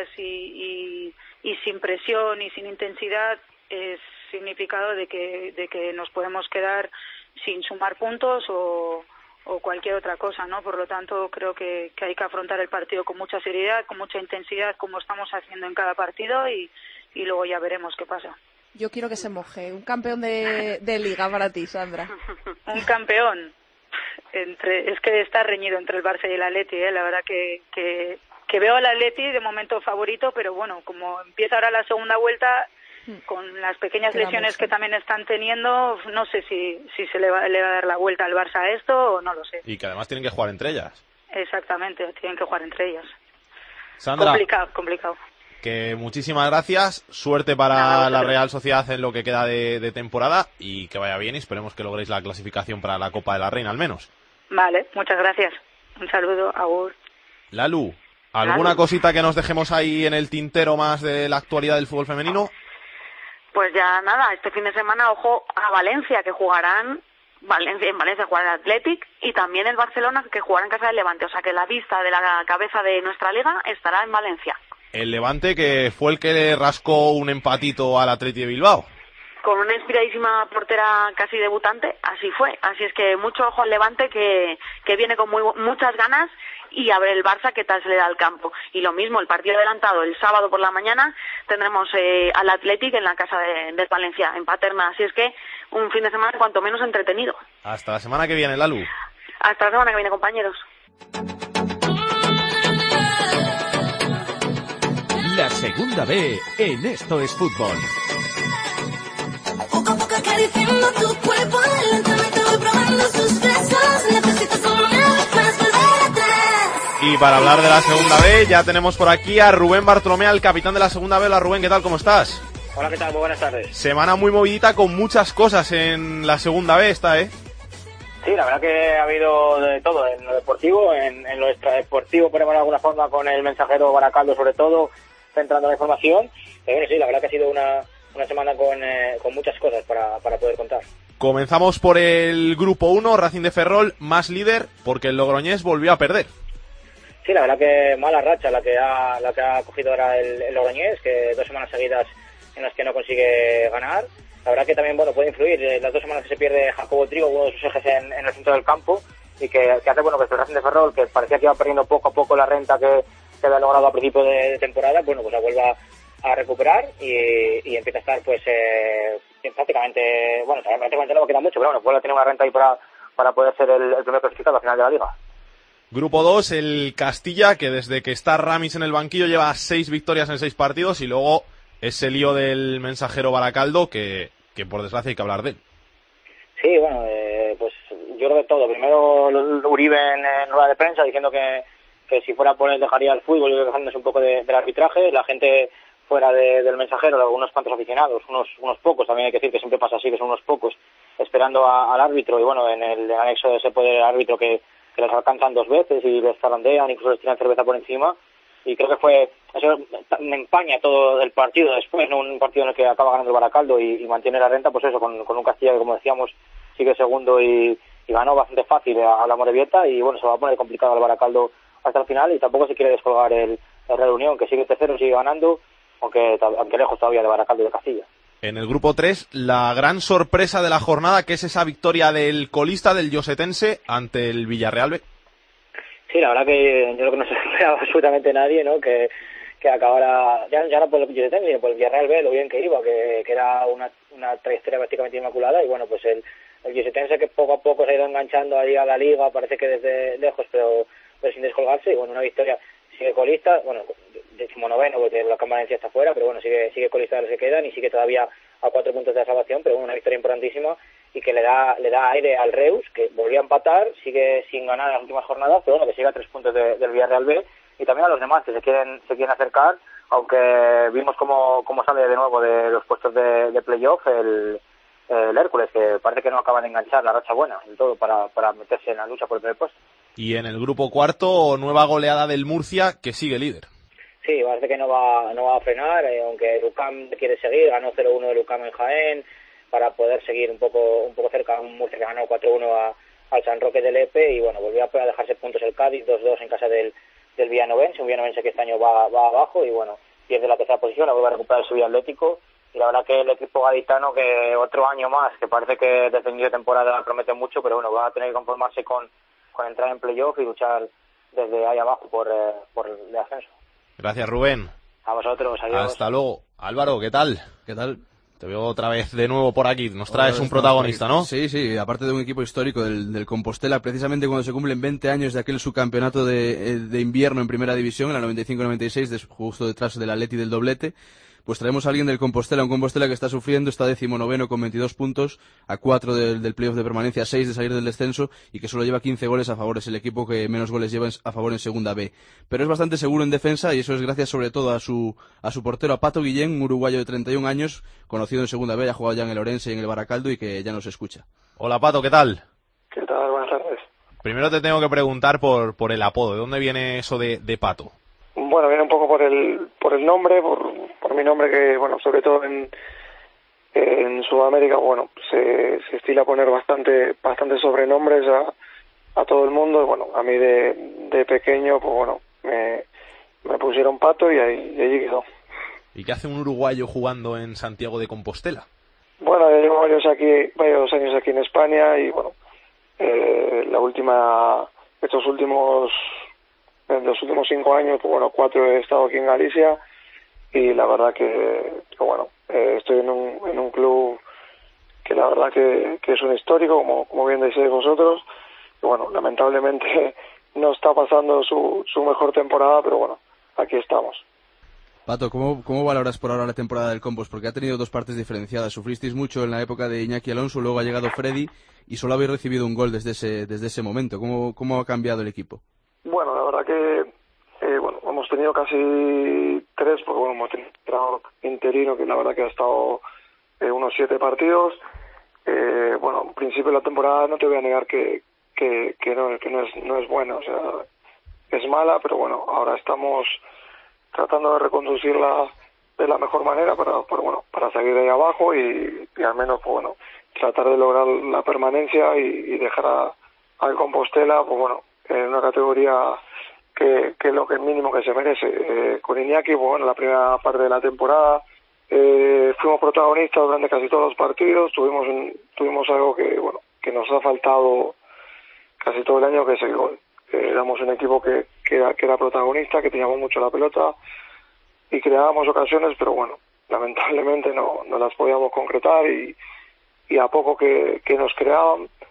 y, y, y sin presión y sin intensidad es significado de que de que nos podemos quedar sin sumar puntos o, o cualquier otra cosa, ¿no? Por lo tanto, creo que, que hay que afrontar el partido con mucha seriedad, con mucha intensidad, como estamos haciendo en cada partido y, y luego ya veremos qué pasa. Yo quiero que se moje. Un campeón de, de liga para ti, Sandra. Un campeón. Entre, es que está reñido entre el Barça y el Atleti, ¿eh? La verdad que, que, que veo al Atleti de momento favorito, pero bueno, como empieza ahora la segunda vuelta, con las pequeñas Queda lesiones mucho. que también están teniendo, no sé si, si se le va, le va a dar la vuelta al Barça a esto o no lo sé. Y que además tienen que jugar entre ellas. Exactamente, tienen que jugar entre ellas. Sandra, complicado, complicado. Que muchísimas gracias, suerte para Nada, la Real Sociedad en lo que queda de, de temporada y que vaya bien y esperemos que logréis la clasificación para la Copa de la Reina al menos. Vale, muchas gracias. Un saludo, agur. Lalu, ¿alguna Lalu. cosita que nos dejemos ahí en el tintero más de la actualidad del fútbol femenino? Pues ya nada, este fin de semana, ojo a Valencia, que jugarán, Valencia, en Valencia jugará el Athletic y también el Barcelona, que jugará en casa del Levante. O sea que la vista de la cabeza de nuestra liga estará en Valencia. El Levante, que fue el que le rascó un empatito al Athletic de Bilbao. Con una inspiradísima portera casi debutante, así fue. Así es que mucho ojo al Levante, que, que viene con muy, muchas ganas, y a ver el Barça qué tal se le da al campo. Y lo mismo, el partido adelantado el sábado por la mañana, tendremos eh, al Athletic en la casa de, de Valencia, en Paterna. Así es que un fin de semana cuanto menos entretenido. Hasta la semana que viene, Lalu. Hasta la semana que viene, compañeros. La segunda B en Esto es Fútbol. Poco a poco acariciando tu cuerpo, lentamente voy probando sus besos. Necesito una vez más volver atrás. Y para hablar de la segunda B ya tenemos por aquí a Rubén Bartolomé, el capitán de la segunda B. Hola Rubén, ¿qué tal? ¿Cómo estás? Hola, ¿qué tal? Muy buenas tardes. Semana muy movidita con muchas cosas en la segunda B esta, ¿eh? Sí, la verdad que ha habido de todo en lo deportivo, en, en lo extradeportivo, por de alguna forma, con el Mensajero Baracaldo sobre todo, centrando la información. Pero bueno, sí, la verdad que ha sido una, una semana con, eh, con muchas cosas para, para poder contar. Comenzamos por el grupo uno, Racing de Ferrol, más líder, porque el Logroñés volvió a perder. Sí, la verdad que mala racha la que ha, la que ha cogido ahora el, el Logroñés, que dos semanas seguidas en las que no consigue ganar. La verdad que también, bueno, puede influir eh, las dos semanas que se pierde Jacobo Trigo, uno de sus ejes en, en el centro del campo, y que, que hace, bueno, que el Racing de Ferrol, que parecía que iba perdiendo poco a poco la renta que que había logrado a principio de, de temporada, bueno, pues la vuelva a recuperar y, y empieza a estar, pues, eh, prácticamente, bueno, prácticamente no me queda mucho, pero bueno, vuelve a tener una renta ahí para, para poder ser el, el primer clasificado al final de la liga. Grupo dos, el Castilla, que desde que está Ramis en el banquillo lleva seis victorias en seis partidos, y luego ese lío del Mensajero Baracaldo, que, que por desgracia hay que hablar de él. Sí, bueno, eh, pues yo creo que todo. Primero Uribe en, en rueda de prensa diciendo que, que si fuera por él dejaría el fútbol, y quejándose un poco de, del arbitraje. La gente fuera de, del Mensajero, unos cuantos aficionados, unos unos pocos, también hay que decir que siempre pasa así, que son unos pocos, esperando a, al árbitro, y bueno, en el, en el anexo de ese poder árbitro que, que les alcanzan dos veces y les zarandean, incluso les tiran cerveza por encima, y creo que fue, eso me empaña todo el partido después, ¿no? Un partido en el que acaba ganando el Baracaldo y, y mantiene la renta, pues eso, con, con un Castilla que, como decíamos, sigue segundo y, y ganó bastante fácil a, a la Morevieta, y bueno, se va a poner complicado al Baracaldo hasta el final, y tampoco se quiere descolgar el, el Real Unión, que sigue tercero, sigue ganando, aunque, aunque lejos todavía de Baracaldo y de Castilla. En el grupo tres, la gran sorpresa de la jornada, que es esa victoria del colista, del Llosetense, ante el Villarreal B. Sí, la verdad que yo creo que no se esperaba absolutamente nadie, ¿no? Que, que acabara, ya, ya no por el Llosetense, sino por el Villarreal B, lo bien que iba, que, que era una, una trayectoria prácticamente inmaculada, y bueno, pues el, el Llosetense, que poco a poco se ha ido enganchando ahí a la liga, parece que desde lejos, pero, pero sin descolgarse, y bueno, una victoria, sigue colista, bueno, decimonoveno, porque la Valencia está fuera, pero bueno, sigue sigue colista de los que quedan, y sigue todavía a cuatro puntos de la salvación, pero bueno, una victoria importantísima, y que le da le da aire al Reus, que volvió a empatar, sigue sin ganar en las últimas jornadas, pero bueno, que sigue a tres puntos de, del Villarreal B, y también a los demás que se quieren se quieren acercar, aunque vimos cómo, cómo sale de nuevo de los puestos de, de playoff el, el Hércules, que parece que no acaba de enganchar la racha buena, en todo, para, para meterse en la lucha por el primer puesto. Y en el grupo cuarto, nueva goleada del Murcia, que sigue líder. Sí, parece que no va no va a frenar, eh, aunque Lucam quiere seguir, ganó cero uno de Lucam en Jaén, para poder seguir un poco un poco cerca, un Murcia que ganó cuatro uno a, al San Roque del Epe, y bueno, volvió a dejarse puntos el Cádiz, dos dos en casa del, del Villanovense, un Villanovense que este año va, va abajo, y bueno, pierde la tercera posición, la vuelve a recuperar el Sevilla Atlético, y la verdad que el equipo gaditano, que otro año más, que parece que desde el inicio de temporada promete mucho, pero bueno, va a tener que conformarse con, con entrar en playoff y luchar desde ahí abajo por, eh, por el ascenso. Gracias, Rubén. A vosotros, adiós. Hasta luego. Álvaro, ¿qué tal? ¿Qué tal? Te veo otra vez de nuevo por aquí. Nos traes un protagonista, ¿no? Sí, sí, aparte de un equipo histórico del, del Compostela, precisamente cuando se cumplen veinte años de aquel subcampeonato de, de invierno en Primera División, en la noventa y cinco noventa y seis, justo detrás del Atleti del doblete, pues traemos a alguien del Compostela, un Compostela que está sufriendo, está decimonoveno con veintidós puntos, a cuatro del, del playoff de permanencia, a seis de salir del descenso, y que solo lleva quince goles a favor. Es el equipo que menos goles lleva a favor en Segunda B. Pero es bastante seguro en defensa, y eso es gracias sobre todo a su a su portero, a Pato Guillén, un uruguayo de treinta y un años, conocido en Segunda B, ha jugado ya en el Orense y en el Baracaldo, y que ya nos escucha. Hola, Pato, ¿qué tal? ¿Qué tal? Buenas tardes. Primero te tengo que preguntar por, por el apodo. ¿De dónde viene eso de, de Pato? Bueno, viene un poco por el por el nombre, por, por mi nombre, que bueno, sobre todo en en Sudamérica, bueno, se, se estila poner bastante bastante sobrenombres a, a todo el mundo, y bueno, a mí de, de pequeño, pues bueno, me, me pusieron Pato, y ahí, y allí quedó. ¿Y qué hace un uruguayo jugando en Santiago de Compostela? Bueno, yo llevo varios aquí, varios años aquí en España, y bueno, eh, la última, estos últimos en los últimos cinco años, pues bueno, cuatro he estado aquí en Galicia, y la verdad que, que bueno, eh, estoy en un en un club que la verdad que, que es un histórico, como como bien decís vosotros, y bueno, lamentablemente no está pasando su su mejor temporada, pero bueno, aquí estamos. Pato, ¿cómo, ¿cómo valoras por ahora la temporada del Compos? Porque ha tenido dos partes diferenciadas. Sufristeis mucho en la época de Iñaki Alonso, luego ha llegado Freddy, y solo habéis recibido un gol desde ese desde ese momento. ¿Cómo, cómo ha cambiado el equipo? Bueno, la verdad que eh, bueno, hemos tenido casi tres, porque bueno, hemos tenido un entrenador interino que la verdad que ha estado eh, unos siete partidos. Eh, bueno, en principio de la temporada no te voy a negar que que, que, no, que no es no es buena, o sea, es mala, pero bueno, ahora estamos tratando de reconducirla de la mejor manera para, para bueno, para salir de ahí abajo y, y al menos, pues bueno, tratar de lograr la permanencia y, y dejar a, al Compostela, pues bueno, en una categoría que, que es lo que es mínimo que se merece. Eh, con Iñaki, pues bueno, la primera parte de la temporada eh, fuimos protagonistas durante casi todos los partidos, tuvimos un, tuvimos algo que bueno que nos ha faltado casi todo el año, que es el gol. Eh, éramos un equipo que, que, era, que era protagonista, que teníamos mucho la pelota y creábamos ocasiones, pero bueno, lamentablemente no, no las podíamos concretar, y, y a poco que, que nos creaban,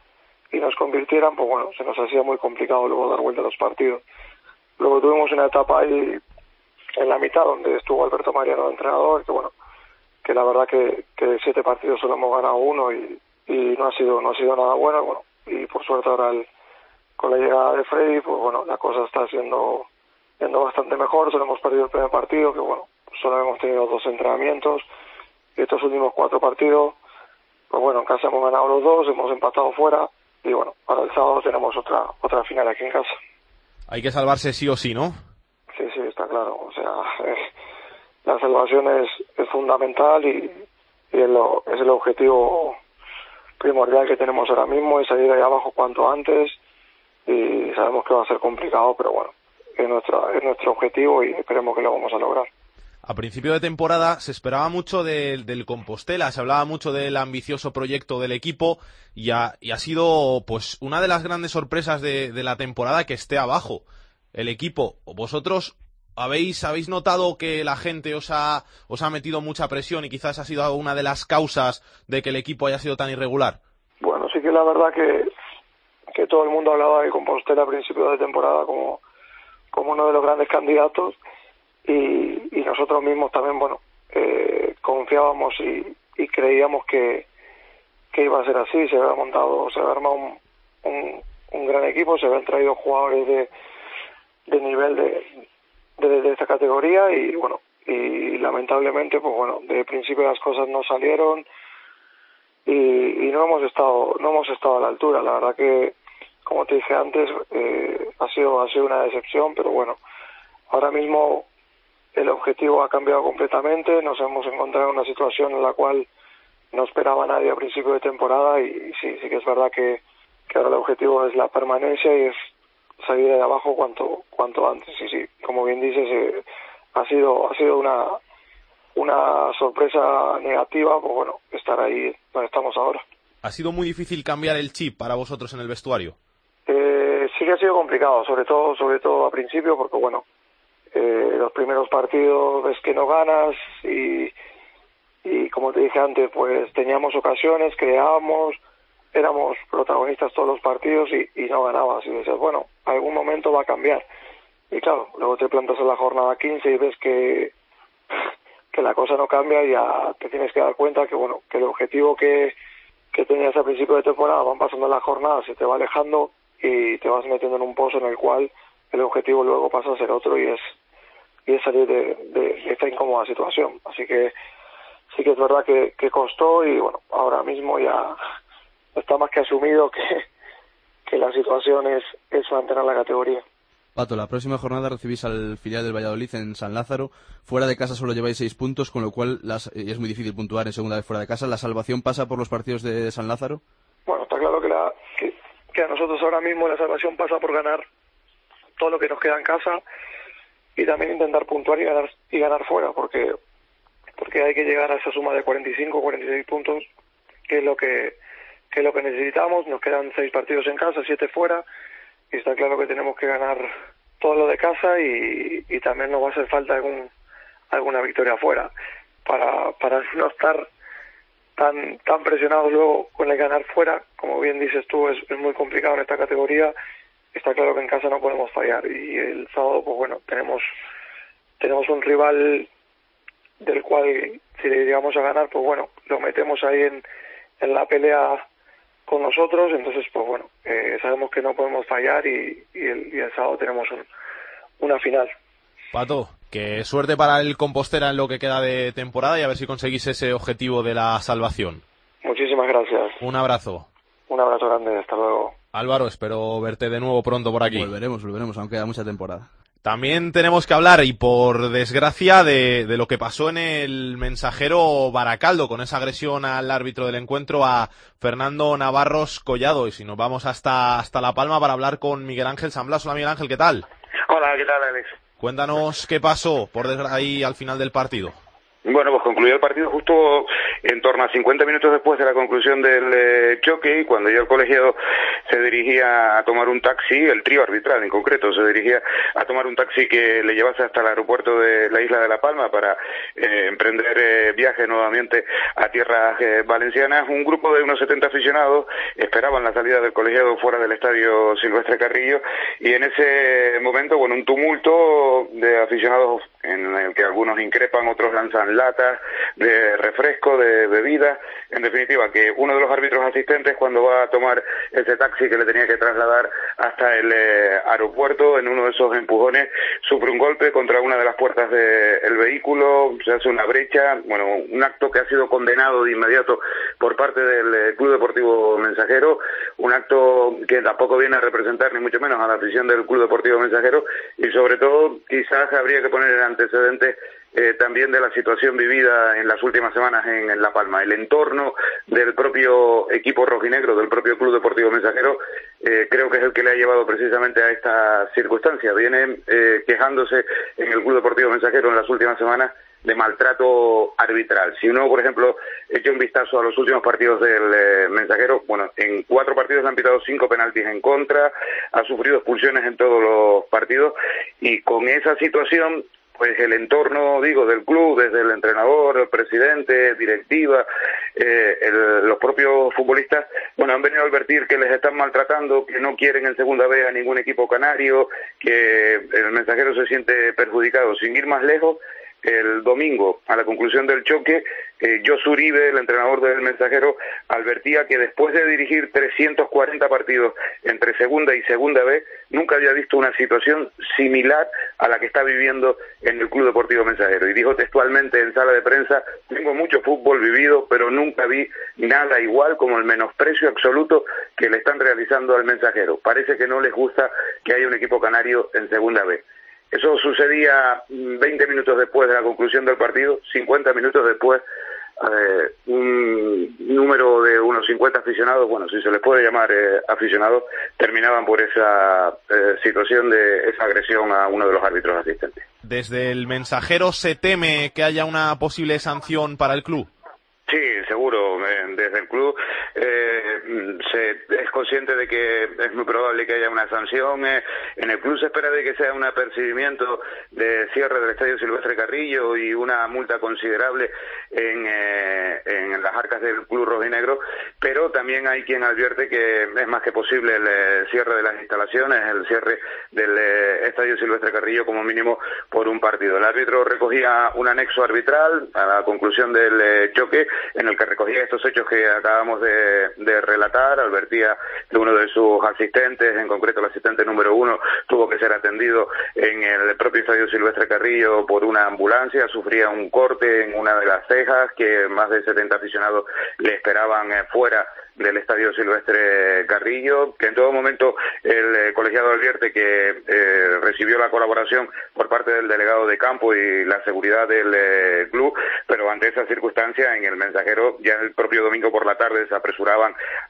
y nos convirtieran, pues bueno, se nos hacía muy complicado luego dar vuelta a los partidos. Luego tuvimos una etapa ahí en la mitad donde estuvo Alberto Mariano de entrenador, que bueno, que la verdad que, que de siete partidos solo hemos ganado uno y, y no ha sido no ha sido nada bueno, bueno, y por suerte ahora el, con la llegada de Freddy, pues bueno, la cosa está siendo, siendo bastante mejor. Solo hemos perdido el primer partido, que bueno, solo hemos tenido dos entrenamientos, y estos últimos cuatro partidos, pues bueno, en casa hemos ganado los dos, hemos empatado fuera, y bueno, ahora el sábado tenemos otra otra final aquí en casa. Hay que salvarse sí o sí, ¿no? Sí, sí, está claro. O sea, eh, la salvación es, es fundamental y, y es, lo, es el objetivo primordial que tenemos ahora mismo, es salir ahí abajo cuanto antes, y sabemos que va a ser complicado, pero bueno, es nuestro, es nuestro objetivo y esperemos que lo vamos a lograr. A principio de temporada se esperaba mucho de, del Compostela, se hablaba mucho del ambicioso proyecto del equipo y ha, y ha sido pues una de las grandes sorpresas de, de la temporada que esté abajo el equipo. ¿Vosotros habéis habéis notado que la gente os ha os ha metido mucha presión y quizás ha sido una de las causas de que el equipo haya sido tan irregular? Bueno, sí que la verdad que, que todo el mundo hablaba de Compostela a principio de temporada como, como uno de los grandes candidatos. Y, y nosotros mismos también, bueno, eh, confiábamos y, y creíamos que, que iba a ser así. Se había montado, se había armado un, un, un gran equipo, se habían traído jugadores de, de nivel de, de, de esta categoría y bueno, y lamentablemente, pues bueno, de principio las cosas no salieron y, y no hemos estado, no hemos estado a la altura. La verdad que, como te dije antes, eh, ha sido, ha sido una decepción, pero bueno, ahora mismo el objetivo ha cambiado completamente. Nos hemos encontrado en una situación en la cual no esperaba nadie a principio de temporada y, y sí, sí que es verdad que, que ahora el objetivo es la permanencia y es salir de abajo cuanto cuanto antes. Sí, sí, como bien dices, eh, ha sido ha sido una una sorpresa negativa, pues bueno, estar ahí donde estamos ahora. ¿Ha sido muy difícil cambiar el chip para vosotros en el vestuario? Eh, sí que ha sido complicado, sobre todo sobre todo a principio, porque bueno, Eh, los primeros partidos ves que no ganas y, y como te dije antes, pues teníamos ocasiones, creábamos, éramos protagonistas todos los partidos y, y no ganabas. Y dices, bueno, algún momento va a cambiar. Y claro, luego te plantas en la jornada quince y ves que, que la cosa no cambia y ya te tienes que dar cuenta que bueno, que el objetivo que, que tenías al principio de temporada van pasando las jornadas, se te va alejando y te vas metiendo en un pozo en el cual el objetivo luego pasa a ser otro y es y es salir de, de, de esta incómoda situación. Así que sí que es verdad que, que costó y bueno, ahora mismo ya está más que asumido que, que la situación es, es mantener la categoría. Pato, la próxima jornada recibís al filial del Valladolid en San Lázaro. Fuera de casa solo lleváis seis puntos, con lo cual las, y es muy difícil puntuar en segunda vez fuera de casa. ¿La salvación pasa por los partidos de San Lázaro? Bueno, está claro que, la, que, que a nosotros ahora mismo la salvación pasa por ganar todo lo que nos queda en casa y también intentar puntuar y ganar y ganar fuera, porque porque hay que llegar a esa suma de cuarenta y cinco, cuarenta y seis puntos, que es lo que que es lo que necesitamos. Nos quedan seis partidos en casa, siete fuera, y está claro que tenemos que ganar todo lo de casa y, y también nos va a hacer falta algún alguna victoria fuera para para no estar tan tan presionados luego con el ganar fuera. Como bien dices tú, es, es muy complicado en esta categoría. Está claro que en casa no podemos fallar y el sábado, pues bueno, tenemos tenemos un rival del cual si le llegamos a ganar, pues bueno, lo metemos ahí en, en la pelea con nosotros. Entonces, pues bueno, eh, sabemos que no podemos fallar y, y, el, y el sábado tenemos un, una final. Pato, que suerte para el Compostela en lo que queda de temporada y a ver si conseguís ese objetivo de la salvación. Muchísimas gracias. Un abrazo. Un abrazo grande, hasta luego. Álvaro, espero verte de nuevo pronto por aquí. Volveremos, volveremos, aunque queda mucha temporada. También tenemos que hablar, y por desgracia, de, de lo que pasó en el Mensajero Baracaldo, con esa agresión al árbitro del encuentro, a Fernando Navarros Collado. Y si nos vamos hasta, hasta La Palma para hablar con Miguel Ángel San Blas. Hola, Miguel Ángel, ¿qué tal? Hola, ¿qué tal, Alex? Cuéntanos qué pasó por desgra- ahí al final del partido. Bueno, pues concluyó el partido justo en torno a cincuenta minutos después de la conclusión del eh, choque, y cuando ya el colegiado se dirigía a tomar un taxi, el trío arbitral en concreto, se dirigía a tomar un taxi que le llevase hasta el aeropuerto de la isla de La Palma para eh, emprender eh, viaje nuevamente a tierras eh, valencianas, un grupo de unos setenta aficionados esperaban la salida del colegiado fuera del estadio Silvestre Carrillo, y en ese momento, bueno, un tumulto de aficionados en el que algunos increpan, otros lanzan latas de refresco, de bebida, en definitiva, que uno de los árbitros asistentes, cuando va a tomar ese taxi que le tenía que trasladar hasta el eh, aeropuerto, en uno de esos empujones, sufre un golpe contra una de las puertas del vehículo, se hace una brecha, bueno, un acto que ha sido condenado de inmediato por parte del eh, Club Deportivo Mensajero, un acto que tampoco viene a representar ni mucho menos a la afición del Club Deportivo Mensajero, y sobre todo quizás habría que poner el antecedente Eh, también de la situación vivida en las últimas semanas en, en La Palma. El entorno del propio equipo rojinegro, del propio Club Deportivo Mensajero, eh, creo que es el que le ha llevado precisamente a esta circunstancia. Viene eh, quejándose en el Club Deportivo Mensajero en las últimas semanas de maltrato arbitral. Si uno, por ejemplo, echa un vistazo a los últimos partidos del eh, Mensajero, bueno, en cuatro partidos le han pitado cinco penaltis en contra, ha sufrido expulsiones en todos los partidos, y con esa situación, pues el entorno, digo, del club, desde el entrenador, el presidente, directiva, eh, el, los propios futbolistas, bueno, han venido a advertir que les están maltratando, que no quieren en segunda vez a ningún equipo canario, que el Mensajero se siente perjudicado. Sin ir más lejos, el domingo, a la conclusión del choque, eh, Josu Uribe, el entrenador del Mensajero, advertía que después de dirigir trescientos cuarenta partidos entre segunda y segunda B, nunca había visto una situación similar a la que está viviendo en el Club Deportivo Mensajero. Y dijo textualmente en sala de prensa: tengo mucho fútbol vivido, pero nunca vi nada igual como el menosprecio absoluto que le están realizando al Mensajero. Parece que no les gusta que haya un equipo canario en segunda B. Eso sucedía veinte minutos después de la conclusión del partido, cincuenta minutos después, eh, un número de unos cincuenta aficionados, bueno, si se les puede llamar eh, aficionados, terminaban por esa eh, situación de esa agresión a uno de los árbitros asistentes. ¿Desde el Mensajero se teme que haya una posible sanción para el club? Sí, seguro. Desde el club eh, se es consciente de que es muy probable que haya una sanción. Eh, en el club se espera de que sea un apercibimiento de cierre del Estadio Silvestre Carrillo y una multa considerable en, eh, en las arcas del club rojinegro, pero también hay quien advierte que es más que posible el eh, cierre de las instalaciones, el cierre del eh, Estadio Silvestre Carrillo como mínimo por un partido. El árbitro recogía un anexo arbitral a la conclusión del eh, choque, en el que recogía estos hechos que acabamos de, de relatar. Advertía que uno de sus asistentes, en concreto el asistente número uno, tuvo que ser atendido en el propio Estadio Silvestre Carrillo por una ambulancia, sufría un corte en una de las cejas, que más de setenta aficionados le esperaban eh, fuera del Estadio Silvestre Carrillo, que en todo momento el eh, colegiado advierte que eh, recibió la colaboración por parte del delegado de campo y la seguridad del eh, club, pero ante esa circunstancia en el Mensajero ya el propio domingo por la tarde se apresuraban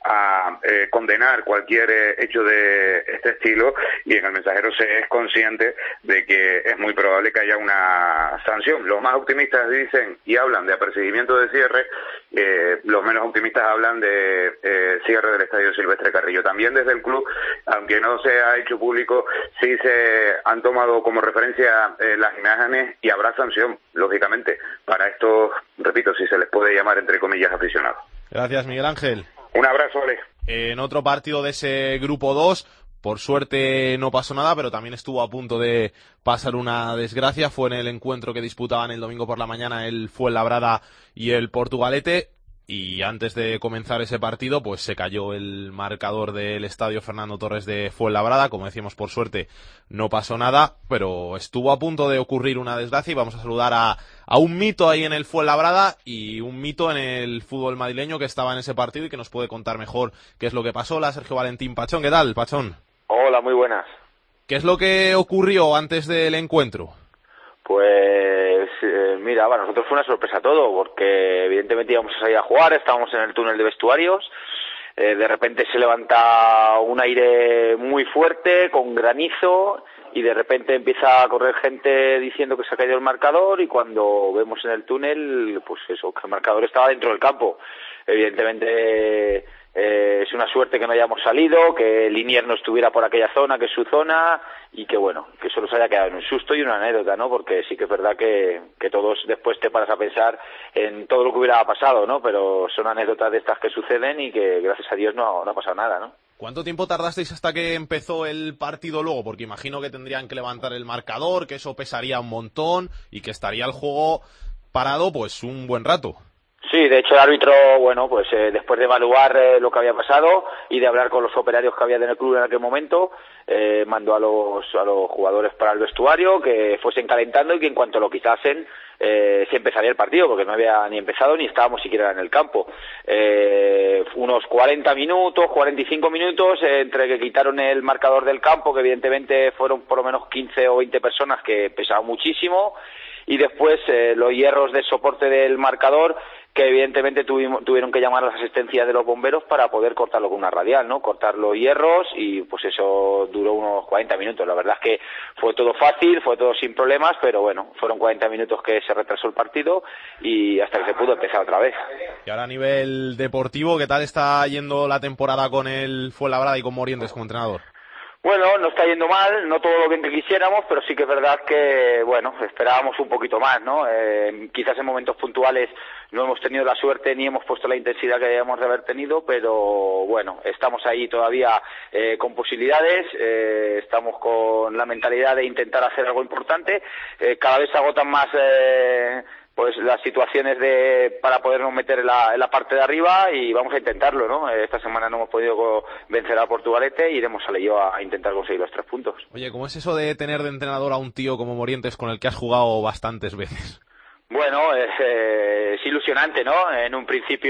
a eh, condenar cualquier eh, hecho de este estilo, y en el Mensajero se es consciente de que es muy probable que haya una sanción. Los más optimistas dicen y hablan de apercibimiento de cierre, eh, los menos optimistas hablan de eh, cierre del Estadio Silvestre Carrillo. También desde el club, aunque no se ha hecho público, sí se han tomado como referencia eh, las imágenes, y habrá sanción, lógicamente, para estos, repito, si se les puede llamar entre comillas aficionados. Gracias, Miguel Ángel. Un abrazo, Ale. En otro partido de ese grupo dos, por suerte no pasó nada, pero también estuvo a punto de pasar una desgracia. Fue en el encuentro que disputaban el domingo por la mañana el Fuenlabrada y el Portugalete. Y antes de comenzar ese partido, pues se cayó el marcador del estadio Fernando Torres de Fuenlabrada. Como decíamos, por suerte no pasó nada, pero estuvo a punto de ocurrir una desgracia, y vamos a saludar a, a un mito ahí en el Fuenlabrada y un mito en el fútbol madrileño que estaba en ese partido y que nos puede contar mejor qué es lo que pasó. Hola, Sergio Valentín Pachón. ¿Qué tal, Pachón? Hola, muy buenas. ¿Qué es lo que ocurrió antes del encuentro? Pues eh, mira, para nosotros fue una sorpresa todo, porque evidentemente íbamos a salir a jugar, estábamos en el túnel de vestuarios, eh, de repente se levanta un aire muy fuerte, con granizo, y de repente empieza a correr gente diciendo que se ha caído el marcador, y cuando vemos en el túnel, pues eso, que el marcador estaba dentro del campo. Evidentemente eh, es una suerte que no hayamos salido, que Liniers no estuviera por aquella zona, que es su zona, y que bueno, que solo se haya quedado en un susto y una anécdota, ¿no? Porque sí que es verdad que, que todos después te paras a pensar en todo lo que hubiera pasado, ¿no? Pero son anécdotas de estas que suceden y que gracias a Dios no, no ha pasado nada, ¿no? ¿Cuánto tiempo tardasteis hasta que empezó el partido luego? Porque imagino que tendrían que levantar el marcador, que eso pesaría un montón y que estaría el juego parado pues un buen rato. Sí, de hecho el árbitro, bueno, pues eh, después de evaluar eh, lo que había pasado y de hablar con los operarios que había en el club en aquel momento, eh, mandó a los a los jugadores para el vestuario que fuesen calentando y que en cuanto lo quitasen eh, se empezaría el partido, porque no había ni empezado ni estábamos siquiera en el campo. Eh, unos cuarenta minutos, cuarenta y cinco minutos, eh, entre que quitaron el marcador del campo, que evidentemente fueron por lo menos quince o veinte personas, que pesaban muchísimo, y después eh, los hierros de soporte del marcador, que evidentemente tuvimos, tuvieron que llamar a las asistencias de los bomberos para poder cortarlo con una radial, ¿no? Cortar los hierros, y pues eso duró unos cuarenta minutos. La verdad es que fue todo fácil, fue todo sin problemas, pero bueno, fueron cuarenta minutos que se retrasó el partido y hasta que se pudo empezar otra vez. Y ahora a nivel deportivo, ¿qué tal está yendo la temporada con el Fuenlabrada y con Morientes como entrenador? Bueno, no está yendo mal, no todo lo bien que quisiéramos, pero sí que es verdad que, bueno, esperábamos un poquito más, ¿no? Eh, quizás en momentos puntuales no hemos tenido la suerte ni hemos puesto la intensidad que debíamos de haber tenido, pero bueno, estamos ahí todavía eh, con posibilidades, eh, estamos con la mentalidad de intentar hacer algo importante, eh, cada vez se agotan más eh, pues las situaciones de para podernos meter en la, en la parte de arriba, y vamos a intentarlo, ¿no? Esta semana no hemos podido vencer a Portugalete y iremos a Leyo a intentar conseguir los tres puntos. Oye, ¿cómo es eso de tener de entrenador a un tío como Morientes con el que has jugado bastantes veces? Bueno, es, eh, es ilusionante, ¿no? En un principio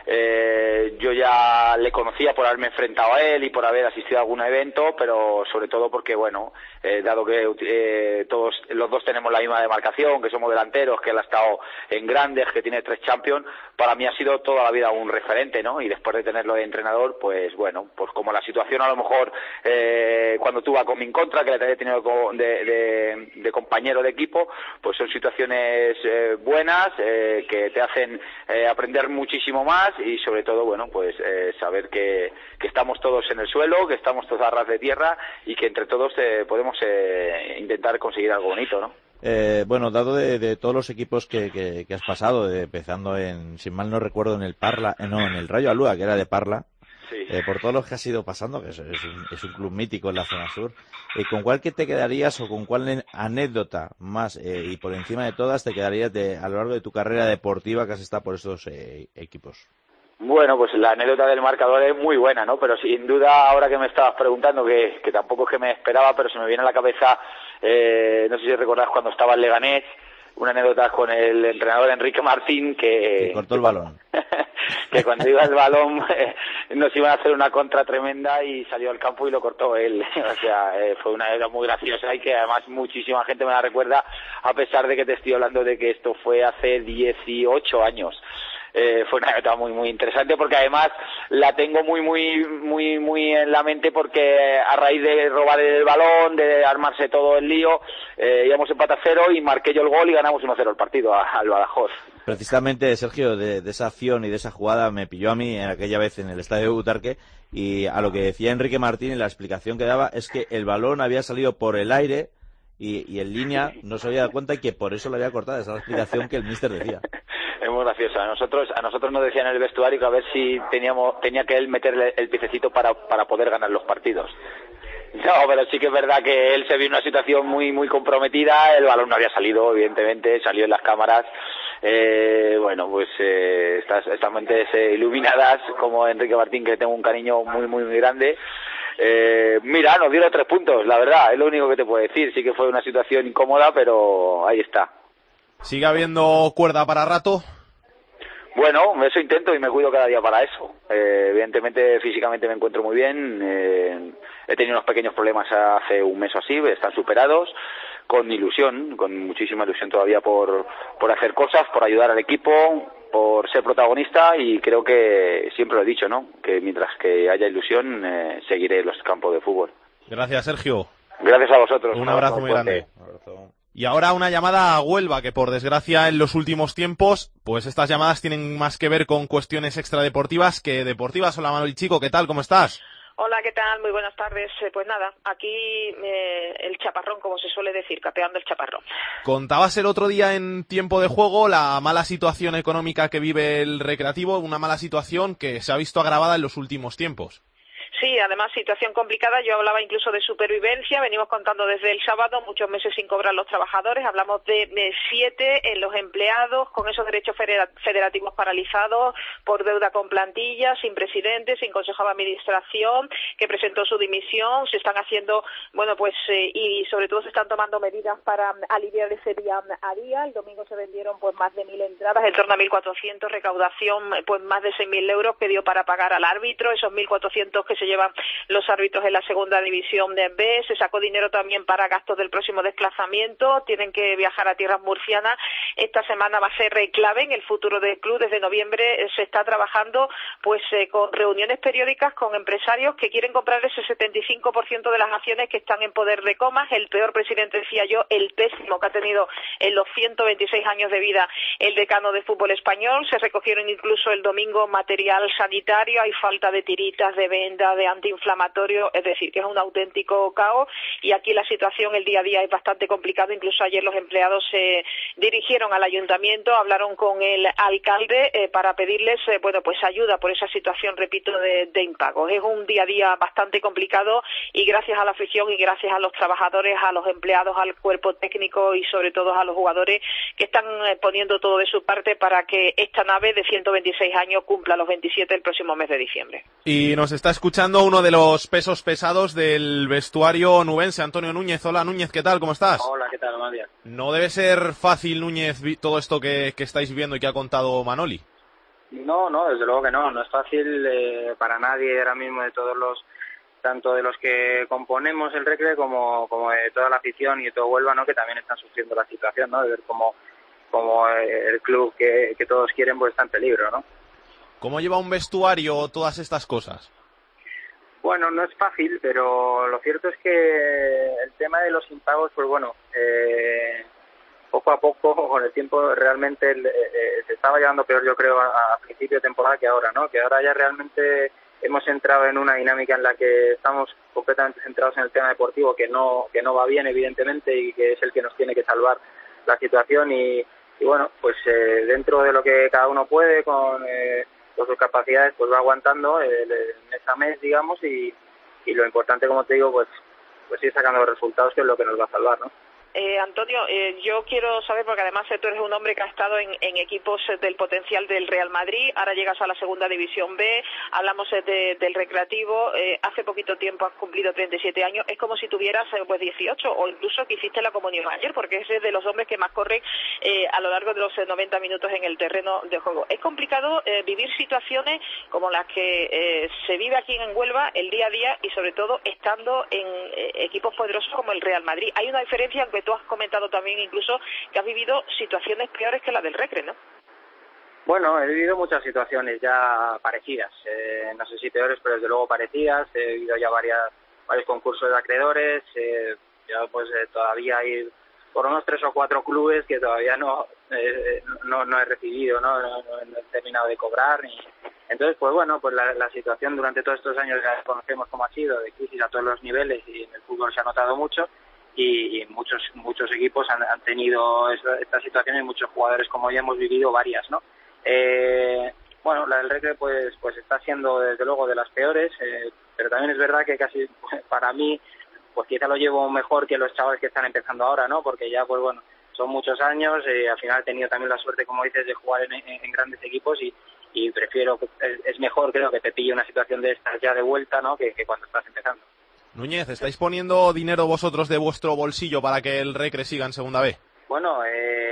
eh, yo ya le conocía por haberme enfrentado a él y por haber asistido a algún evento, pero sobre todo porque, bueno, eh, dado que eh, todos los dos tenemos la misma demarcación, que somos delanteros, que él ha estado en Grandes, que tiene tres Champions, para mí ha sido toda la vida un referente, ¿no? Y después de tenerlo de entrenador, pues bueno, pues como la situación a lo mejor eh, cuando tuvo a Comi en contra, que le había tenido de, de, de compañero de equipo, pues son situaciones eh, buenas, eh, que te hacen eh, aprender muchísimo más, y sobre todo, bueno, pues eh, saber que, que estamos todos en el suelo, que estamos todos a ras de tierra y que entre todos eh, podemos eh, intentar conseguir algo bonito, ¿no? Eh, bueno, dado de, de todos los equipos que, que, que has pasado, de, empezando en, si mal no recuerdo, en el Parla, eh, no, en el Rayo Alúa, que era de Parla, sí. eh, por todos los que has ido pasando, que es, es, un, es un club mítico en la zona sur, eh, ¿con cuál que te quedarías o con cuál anécdota más eh, y por encima de todas te quedarías de, a lo largo de tu carrera deportiva que has estado por estos eh, equipos? Bueno, pues la anécdota del marcador es muy buena, ¿no? Pero sin duda, ahora que me estabas preguntando, que, que tampoco es que me esperaba, pero se me viene a la cabeza, eh, no sé si recordás cuando estaba en Leganés, una anécdota con el entrenador Enrique Martín, que... que cortó el balón. que cuando iba el balón eh, nos iban a hacer una contra tremenda y salió al campo y lo cortó él. O sea, eh, fue una anécdota muy graciosa y que además muchísima gente me la recuerda, a pesar de que te estoy hablando de que esto fue hace dieciocho años. Eh, fue una anécdota muy muy interesante, porque además la tengo muy muy muy muy en la mente, porque a raíz de robar el balón, de armarse todo el lío, eh, íbamos empate a cero y marqué yo el gol y ganamos uno cero el partido a, al Badajoz. Precisamente, Sergio, de, de esa acción y de esa jugada me pilló a mí en aquella vez en el estadio de Butarque, y a lo que decía Enrique Martín, la explicación que daba es que el balón había salido por el aire y, y en línea no se había dado cuenta, y que por eso lo había cortado. Esa es la explicación que el míster decía. Es muy gracioso. A nosotros, a nosotros nos decían en el vestuario que a ver si teníamos, tenía que él meterle el piececito para, para poder ganar los partidos. No, pero sí que es verdad que él se vio en una situación muy muy comprometida, el balón no había salido, evidentemente, salió en las cámaras. Eh, bueno, pues eh, estas, estas mentes eh, iluminadas, como Enrique Martín, que tengo un cariño muy muy muy grande. Eh, mira, nos dieron tres puntos, la verdad, es lo único que te puedo decir. Sí que fue una situación incómoda, pero ahí está. ¿Sigue habiendo cuerda para rato? Bueno, eso intento y me cuido cada día para eso. Eh, evidentemente, físicamente me encuentro muy bien. Eh, he tenido unos pequeños problemas hace un mes o así, están superados, con ilusión, con muchísima ilusión todavía por, por hacer cosas, por ayudar al equipo, por ser protagonista, y creo que siempre lo he dicho, ¿no? Que mientras que haya ilusión, eh, seguiré los campos de fútbol. Gracias, Sergio. Gracias a vosotros. Un abrazo muy grande. Y ahora una llamada a Huelva, que por desgracia en los últimos tiempos, pues estas llamadas tienen más que ver con cuestiones extradeportivas que deportivas. Hola Manuel Chico, ¿qué tal? ¿Cómo estás? Hola, ¿qué tal? Muy buenas tardes. Eh, pues nada, aquí eh, el chaparrón, como se suele decir, capeando el chaparrón. Contabas el otro día en tiempo de juego la mala situación económica que vive el Recreativo, una mala situación que se ha visto agravada en los últimos tiempos. Sí, además situación complicada. Yo hablaba incluso de supervivencia. Venimos contando desde el sábado muchos meses sin cobrar los trabajadores. Hablamos de, de siete en los empleados con esos derechos federativos paralizados por deuda con plantilla, sin presidente, sin consejo de administración, que presentó su dimisión. Se están haciendo, bueno, pues eh, y sobre todo se están tomando medidas para aliviar ese día a día. El domingo se vendieron pues más de mil entradas, en torno a mil cuatrocientos, recaudación pues más de seis mil euros que dio para pagar al árbitro, esos mil cuatrocientos que se llevan los árbitros en la segunda división de B. Se sacó dinero también para gastos del próximo desplazamiento. Tienen que viajar a tierras murcianas. Esta semana va a ser clave en el futuro del club. Desde noviembre eh, se está trabajando pues eh, con reuniones periódicas con empresarios que quieren comprar ese setenta y cinco por ciento de las acciones que están en poder de Comas. El peor presidente, decía yo, el pésimo que ha tenido en los ciento veintiséis años de vida el decano de fútbol español. Se recogieron incluso el domingo material sanitario. Hay falta de tiritas, de vendas, de antiinflamatorio, es decir, que es un auténtico caos, y aquí la situación, el día a día es bastante complicado. Incluso ayer los empleados se dirigieron al ayuntamiento, hablaron con el alcalde eh, para pedirles, eh, bueno, pues ayuda por esa situación, repito, de, de impagos. Es un día a día bastante complicado y gracias a la afición y gracias a los trabajadores, a los empleados, al cuerpo técnico y sobre todo a los jugadores que están eh, poniendo todo de su parte para que esta nave de ciento veintiséis años cumpla los veintisiete el próximo mes de diciembre. Y nos está escuchando uno de los pesos pesados del vestuario nubense, Antonio Núñez. Hola Núñez, ¿qué tal? ¿Cómo estás? Hola, ¿qué tal, María? No debe ser fácil, Núñez, todo esto que, que estáis viviendo y que ha contado Manoli. No, no, desde luego que no, no es fácil eh, para nadie ahora mismo, de todos los, tanto de los que componemos el Recre como, como de toda la afición y de todo Huelva, ¿no? Que también están sufriendo la situación, ¿no? De ver cómo, cómo el club que, que todos quieren pues está en peligro, ¿no? ¿Cómo lleva un vestuario todas estas cosas? Bueno, no es fácil, pero lo cierto es que el tema de los impagos, pues bueno, eh, poco a poco, con el tiempo, realmente eh, se estaba llevando peor, yo creo, a, a principio de temporada que ahora, ¿no? Que ahora ya realmente hemos entrado en una dinámica en la que estamos completamente centrados en el tema deportivo, que no que no va bien, evidentemente, y que es el que nos tiene que salvar la situación. Y, y bueno, pues eh, dentro de lo que cada uno puede, con... Eh, con sus capacidades, pues va aguantando el, el mes a mes, digamos, y, y lo importante, como te digo, pues pues ir sacando los resultados, que es lo que nos va a salvar, ¿no? Eh, Antonio, eh, yo quiero saber, porque además tú eres un hombre que ha estado en, en equipos del potencial del Real Madrid, ahora llegas a la segunda división B, hablamos de, del Recreativo, eh, hace poquito tiempo has cumplido treinta y siete años, es como si tuvieras eh, pues dieciocho, o incluso que hiciste la comunión ayer, porque es de los hombres que más corren eh, a lo largo de los noventa minutos en el terreno de juego. Es complicado eh, vivir situaciones como las que eh, se vive aquí en Huelva el día a día, y sobre todo estando en eh, equipos poderosos como el Real Madrid. Hay una diferencia, aunque tú has comentado también incluso que has vivido situaciones peores que la del Recre, ¿no? Bueno, he vivido muchas situaciones ya parecidas, eh, no sé si peores, pero desde luego parecidas. He vivido ya varias, varios concursos de acreedores, eh, ya pues eh, todavía hay por unos tres o cuatro clubes que todavía no eh, no, no he recibido, ¿no? No, no he terminado de cobrar. Ni... Entonces, pues bueno, pues la, la situación durante todos estos años ya conocemos cómo ha sido, de crisis a todos los niveles, y en el fútbol se ha notado mucho. Y, y muchos muchos equipos han, han tenido esta, esta situación, y muchos jugadores, como ya hemos vivido, varias, ¿no? Eh, bueno, la del Recre pues pues está siendo desde luego de las peores, eh, pero también es verdad que casi para mí pues quizá lo llevo mejor que los chavales que están empezando ahora, ¿no? Porque ya pues bueno, son muchos años, y eh, al final he tenido también la suerte, como dices, de jugar en, en, en grandes equipos, y, y prefiero, es, es mejor, creo, que te pille una situación de estas ya de vuelta, ¿no? Que, que cuando estás empezando. Núñez, ¿estáis poniendo dinero vosotros de vuestro bolsillo para que el Recre siga en segunda B? Bueno,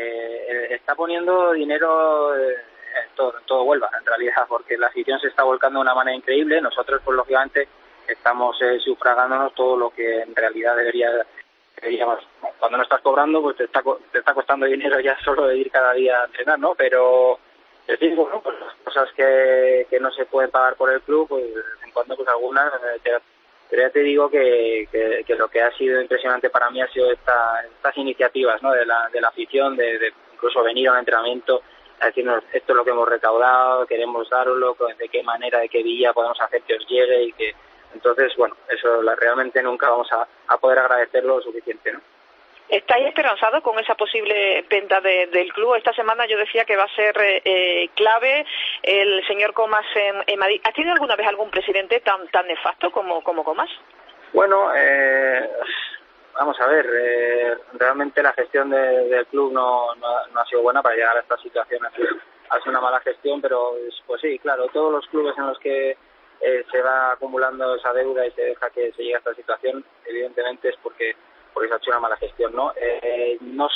eh, está poniendo dinero en todo, en todo Huelva, en realidad, porque la afición se está volcando de una manera increíble. Nosotros, pues lógicamente, estamos eh, sufragándonos todo lo que en realidad debería, deberíamos. Cuando no estás cobrando, pues te está, te está costando dinero ya solo de ir cada día a entrenar, ¿no? Pero, es decir, bueno, pues las cosas que, que no se pueden pagar por el club, pues de vez en cuando, pues algunas eh, te Pero ya te digo que, que, que lo que ha sido impresionante para mí ha sido esta, estas iniciativas, ¿no? de, la, de la afición, de, de incluso venir a un entrenamiento a decirnos esto es lo que hemos recaudado, queremos darlo, de qué manera, de qué vía podemos hacer que os llegue y que... Entonces, bueno, eso la, realmente nunca vamos a, a poder agradecerlo lo suficiente, ¿no? ¿Estáis esperanzados con esa posible venta de, del club? Esta semana yo decía que va a ser eh, clave el señor Comas en, en Madrid. ¿Has tenido alguna vez algún presidente tan tan nefasto como, como Comas? Bueno, eh, vamos a ver, eh, realmente la gestión de, del club no, no, no ha sido buena para llegar a esta situación. Ha sido, ha sido una mala gestión, pero pues sí, claro, todos los clubes en los que eh, se va acumulando esa deuda y se deja que se llegue a esta situación, evidentemente es porque porque se ha hecho una mala gestión, ¿no? Eh, no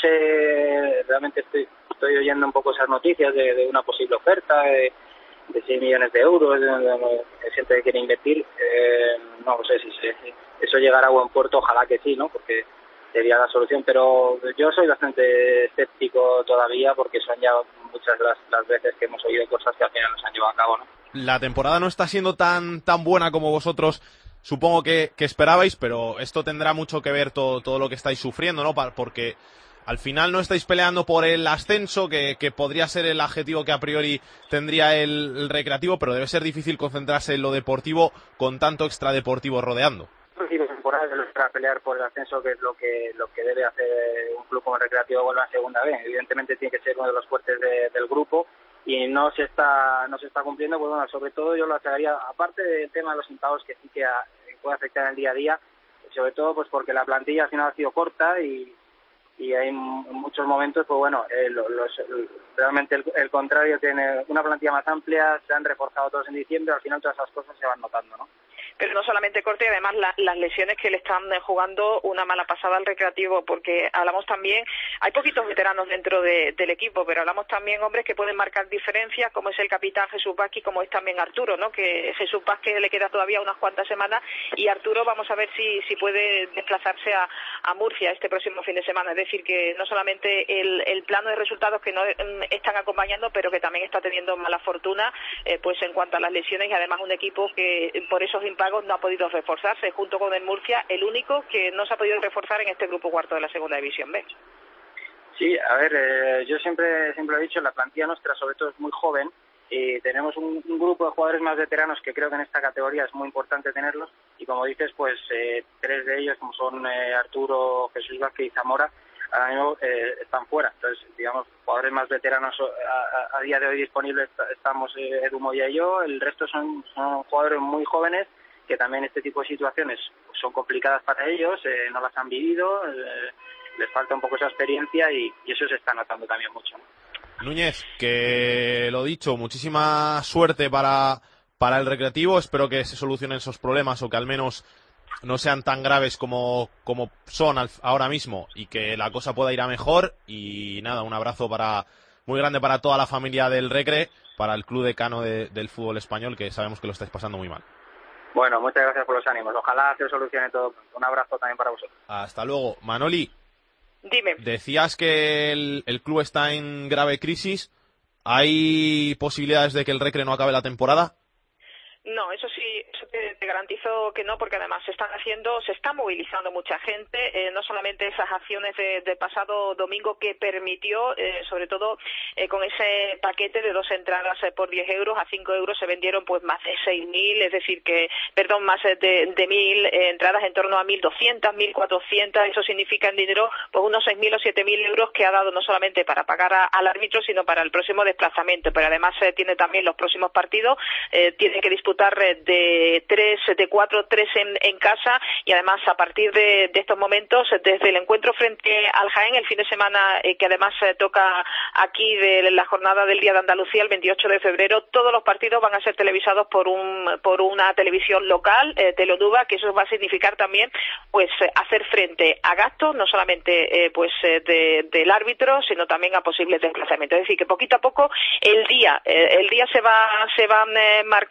sé, realmente estoy estoy oyendo un poco esas noticias de, de una posible oferta de, de seis millones de euros, de, de, de gente que quiere invertir. Eh, no sé si se, eso llegará a buen puerto, ojalá que sí, ¿no? Porque sería la solución, pero yo soy bastante escéptico todavía porque son ya muchas las, las veces que hemos oído cosas que al final no se han llevado a cabo, ¿no? La temporada no está siendo tan tan buena como vosotros supongo que, que esperabais, pero esto tendrá mucho que ver todo, todo lo que estáis sufriendo, ¿no? Porque al final no estáis peleando por el ascenso, que, que podría ser el adjetivo que a priori tendría el, el Recreativo, pero debe ser difícil concentrarse en lo deportivo con tanto extradeportivo rodeando. Temporada para pelear por el ascenso, que es lo que lo que debe hacer un club como el Recreativo vuelva a segunda vez. Evidentemente tiene que ser uno de los fuertes de, del grupo y no se está no se está cumpliendo. Pues bueno, sobre todo yo lo achacaría, aparte del tema de los impagos que sí que a, puede afectar en el día a día, sobre todo pues porque la plantilla al final ha sido corta y y hay en muchos momentos, pues bueno, eh, los, el, realmente el, el contrario, tiene una plantilla más amplia, se han reforzado todos en diciembre, al final todas esas cosas se van notando, ¿no? Pero no solamente corte, además la, las lesiones que le están jugando una mala pasada al Recreativo, porque hablamos también, hay poquitos veteranos dentro de, del equipo, pero hablamos también hombres que pueden marcar diferencias, como es el capitán Jesús Vázquez, como es también Arturo, ¿no? Que Jesús Vázquez le queda todavía unas cuantas semanas y Arturo vamos a ver si, si puede desplazarse a, a Murcia este próximo fin de semana. Es decir, que no solamente el, el plano de resultados que no están acompañando, pero que también está teniendo mala fortuna eh, pues en cuanto a las lesiones y además un equipo que por esos impagos no ha podido reforzarse, junto con el Murcia, el único que no se ha podido reforzar en este grupo cuarto de la segunda división B. Sí, a ver, eh, yo siempre siempre he dicho, la plantilla nuestra sobre todo es muy joven y tenemos un, un grupo de jugadores más veteranos que creo que en esta categoría es muy importante tenerlos y como dices, pues eh, tres de ellos, como son eh, Arturo, Jesús Vázquez y Zamora, ahora mismo eh, están fuera. Entonces, digamos, jugadores más veteranos a, a, a día de hoy disponibles estamos eh, Edu Moya y yo, el resto son, son jugadores muy jóvenes que también este tipo de situaciones son complicadas para ellos, eh, no las han vivido, eh, les falta un poco esa experiencia y, y eso se está notando también mucho, ¿no? Núñez, que lo dicho, muchísima suerte para, para el Recreativo, espero que se solucionen esos problemas o que al menos no sean tan graves como, como son al, ahora mismo y que la cosa pueda ir a mejor y nada, un abrazo para muy grande para toda la familia del Recre, para el club decano de, del fútbol español, que sabemos que lo estáis pasando muy mal. Bueno, muchas gracias por los ánimos. Ojalá se solucione todo. Un abrazo también para vosotros. Hasta luego. Manoli. Dime. Decías que el, el club está en grave crisis. ¿Hay posibilidades de que el Recre no acabe la temporada? No, eso sí, eso te, te garantizo que no, porque además se están haciendo, se está movilizando mucha gente, eh, no solamente esas acciones de, de pasado domingo que permitió, eh, sobre todo eh, con ese paquete de dos entradas eh, por diez euros, a cinco euros se vendieron pues más de seis mil, es decir que, perdón, más de, de mil eh, entradas, en torno a mil doscientas, mil cuatrocientas, eso significa en dinero pues unos seis mil o siete mil euros que ha dado no solamente para pagar a, al árbitro, sino para el próximo desplazamiento, pero además eh, tiene también los próximos partidos, eh, tiene que disputar de tres, de cuatro, tres en, en casa y además a partir de, de estos momentos, desde el encuentro frente al Jaén el fin de semana eh, que además eh, toca aquí de la jornada del Día de Andalucía el veintiocho de febrero, todos los partidos van a ser televisados por un por una televisión local, eh, Teleonuba, que eso va a significar también pues eh, hacer frente a gastos no solamente eh, pues eh, de, del árbitro, sino también a posibles desplazamientos. Es decir, que poquito a poco el día eh, el día se va se van eh, marcando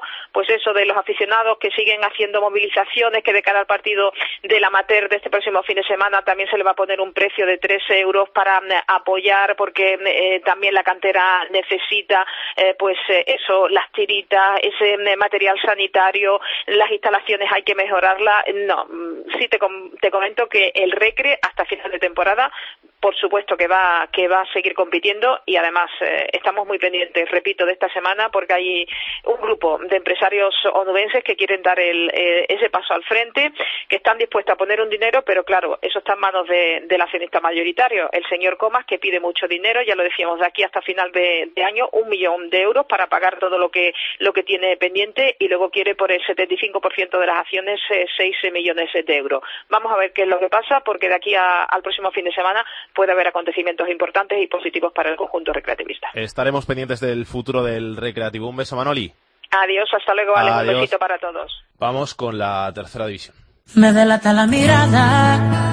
pues eso, de los aficionados que siguen haciendo movilizaciones, que de cara al partido del amateur de este próximo fin de semana también se le va a poner un precio de tres euros para eh, apoyar, porque eh, también la cantera necesita eh, pues eh, eso, las tiritas, ese eh, material sanitario, las instalaciones hay que mejorarlas. No, sí te, com te comento que el Recre hasta final de temporada por supuesto que va que va a seguir compitiendo, y además eh, estamos muy pendientes, repito, de esta semana, porque hay un grupo de empresarios onubenses que quieren dar el, eh, ese paso al frente, que están dispuestos a poner un dinero, pero claro, eso está en manos de, del accionista mayoritario, el señor Comas, que pide mucho dinero, ya lo decíamos, de aquí hasta final de, de año, un millón de euros para pagar todo lo que lo que tiene pendiente, y luego quiere por el setenta y cinco por ciento de las acciones eh, seis millones de euros. Vamos a ver qué es lo que pasa, porque de aquí a, al próximo fin de semana puede haber acontecimientos importantes y positivos para el conjunto recreativista. Estaremos pendientes del futuro del Recreativo. Un beso, Manoli. Adiós, hasta luego, Alex. Adiós. Un besito para todos. Vamos con la tercera división. Me delata la mirada,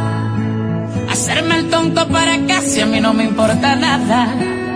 hacerme el tonto para casi a mí no me importa nada.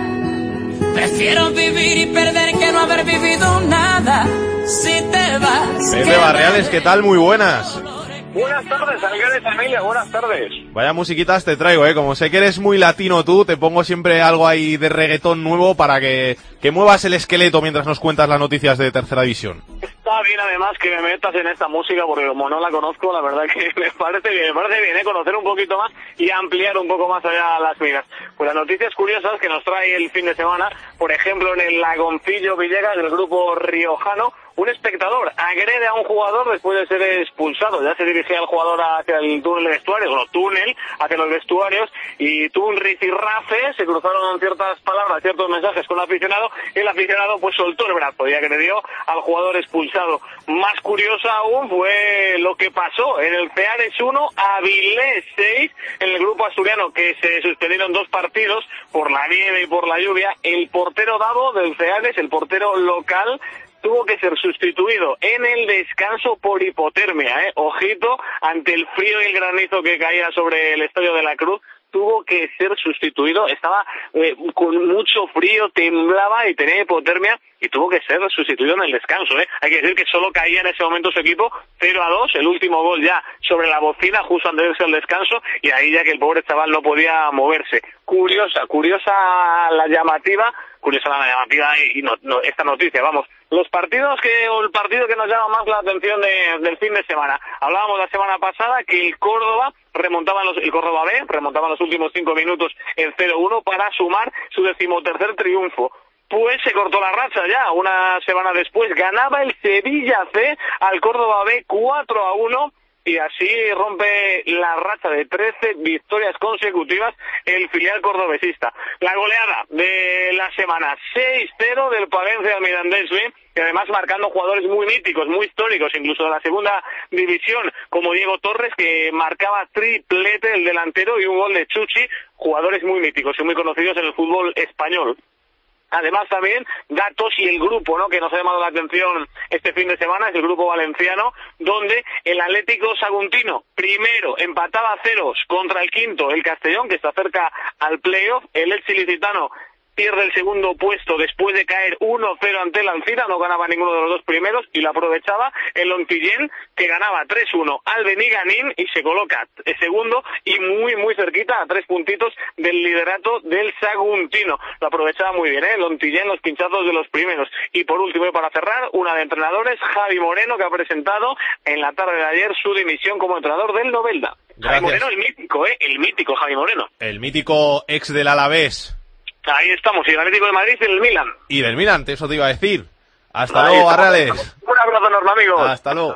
Prefiero vivir y perder que no haber vivido nada. Si te vas. Pepe Barriales, ¿qué tal? Muy buenas. Buenas tardes, amigos de familia, buenas tardes. Vaya musiquitas te traigo, eh. Como sé que eres muy latino tú, te pongo siempre algo ahí de reggaetón nuevo para que, que muevas el esqueleto mientras nos cuentas las noticias de tercera división. Está bien además que me metas en esta música, porque como no la conozco, la verdad que me parece bien, me parece bien, ¿eh? Conocer un poquito más y ampliar un poco más allá las miras. Pues las noticias curiosas que nos trae el fin de semana, por ejemplo en el Lagoncillo Villegas del grupo riojano, un espectador agrede a un jugador después de ser expulsado. Ya se dirigía el jugador hacia el túnel de vestuarios, o túnel hacia los vestuarios, y tuvo un rifirrafe, se cruzaron ciertas palabras, ciertos mensajes con el aficionado, y el aficionado pues soltó el brazo y agredió al jugador expulsado. Más curiosa aún fue lo que pasó en el Ceares uno, Avilés seis, en el grupo asturiano, que se suspendieron dos partidos por la nieve y por la lluvia. El portero Davo del Ceares, el portero local, tuvo que ser sustituido en el descanso por hipotermia, ¿eh? Ojito, ante el frío y el granizo que caía sobre el Estadio de la Cruz, tuvo que ser sustituido, estaba eh, con mucho frío, temblaba y tenía hipotermia, y tuvo que ser sustituido en el descanso, ¿eh? Hay que decir que solo caía en ese momento su equipo cero a dos, el último gol ya sobre la bocina, justo antes de irse al descanso, y ahí ya que el pobre chaval no podía moverse. Curiosa, curiosa la llamativa, curiosa la llamativa y no, no, esta noticia, vamos. Los partidos que, o el partido que nos llama más la atención de, del fin de semana. Hablábamos la semana pasada que el Córdoba remontaba los, el Córdoba B remontaba los últimos cinco minutos en cero uno para sumar su decimotercer triunfo. Pues se cortó la racha ya, una semana después ganaba el Sevilla C al Córdoba B cuatro a uno, y así rompe la racha de trece victorias consecutivas el filial cordobesista. La goleada de la semana, seis cero del Palencia al Mirandés B, y además marcando jugadores muy míticos, muy históricos, incluso de la segunda división, como Diego Torres, que marcaba triplete el delantero, y un gol de Chuchi, jugadores muy míticos y muy conocidos en el fútbol español. Además también datos y el grupo, ¿no?, que nos ha llamado la atención este fin de semana es el grupo valenciano, donde el Atlético Saguntino primero empataba a ceros contra el quinto, el Castellón, que está cerca al playoff. El Elche ilicitano pierde el segundo puesto después de caer uno cero ante el Alcira, no ganaba ninguno de los dos primeros y lo aprovechaba el Ontillén, que ganaba tres uno al Beniganín y se coloca segundo y muy muy cerquita a tres puntitos del liderato del Saguntino. Lo aprovechaba muy bien, ¿eh? El Ontillén, los pinchazos de los primeros. Y por último, y para cerrar, una de entrenadores, Javi Moreno, que ha presentado en la tarde de ayer su dimisión como entrenador del Novelda. Gracias. Javi Moreno, el mítico, ¿eh? El mítico Javi Moreno. El mítico ex del Alavés. Ahí estamos, y el Atlético de Madrid y el Milan. Y del Milan, eso te iba a decir. Hasta Ahí luego, Barrales. Un abrazo enorme, amigos. Hasta luego.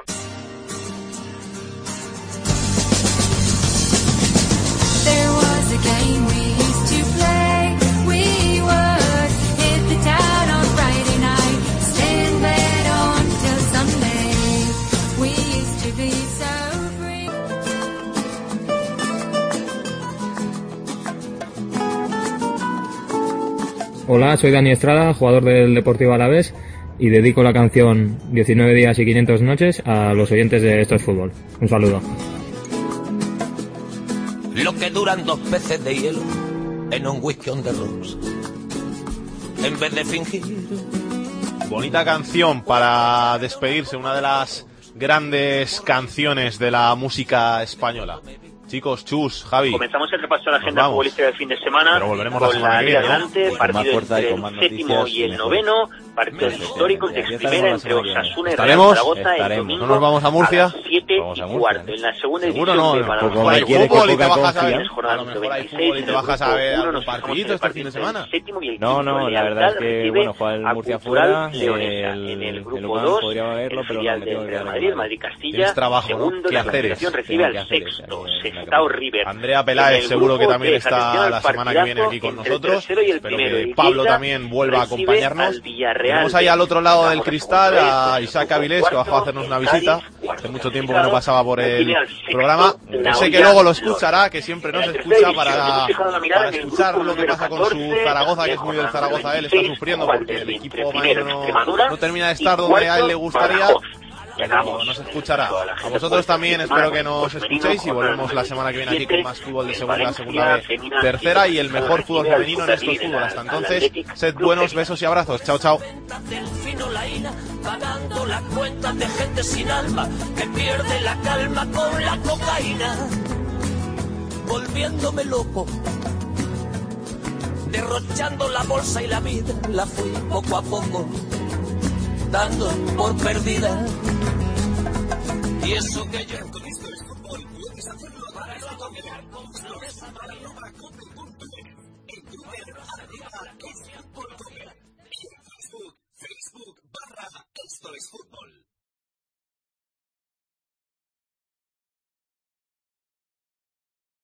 Hola, soy Dani Estrada, jugador del Deportivo Alavés, y dedico la canción diecinueve días y quinientas noches a los oyentes de Esto es Fútbol. Un saludo. Lo que duran dos peces de hielo en un whisky on the rocks. En vez de fingir Bonita canción para despedirse, una de las grandes canciones de la música española. Chicos, Chus, Javi. Comenzamos el repaso de la agenda futbolística del fin de semana. Pero volveremos con la semana la que Liga viene, ¿no? Adelante, partido entre el séptimo y el noveno, partidos históricos de primera entre Osasuna y Real Zaragoza el domingo. ¿No nos vamos a Murcia? A las siete y cuarto. En la segunda Seguro división no, de no, balonmano hay fútbol y te bajas a ver, a lo mejor hay fútbol y te bajas a ver algún partidito este fin de semana. No, no, la verdad es que, bueno, juega el Murcia fuera, en el grupo dos, podría verlo, pero no me tengo que Real Madrid, Madrid Castilla, trabajo, segundo, ¿no? la Quehaceres. recibe al sexto, Sestao River. Andrea Peláez seguro que también está la semana que viene aquí con nosotros. Espero que Pablo también vuelva a acompañarnos. Tenemos ahí al otro lado del cristal a Isaac Avilés, que bajó a hacernos una visita. Hace mucho tiempo que no pasaba por el programa. Yo sé que luego lo escuchará, que siempre nos escucha para, para escuchar lo que pasa con su Zaragoza, que es muy del Zaragoza. Él está sufriendo porque el equipo mayor no, no termina de estar donde a él le gustaría. Pero nos escuchará. A vosotros también espero que nos escuchéis y volvemos la semana que viene aquí con más fútbol de segunda, segunda B, tercera y el mejor fútbol femenino en estos fútbol. Hasta entonces, sed buenos, besos y abrazos. Chao, chao. Pagando la cuenta de gente sin alma que pierde la calma con la cocaína, volviéndome loco, derrochando la bolsa y la vida, la fui poco a poco dando por perdida. Y eso que yo con esto es fútbol, puedes hacerlo para esto dominar con flores, amarillo, para comer, punto, en tu perro, arriba, que sea por comer.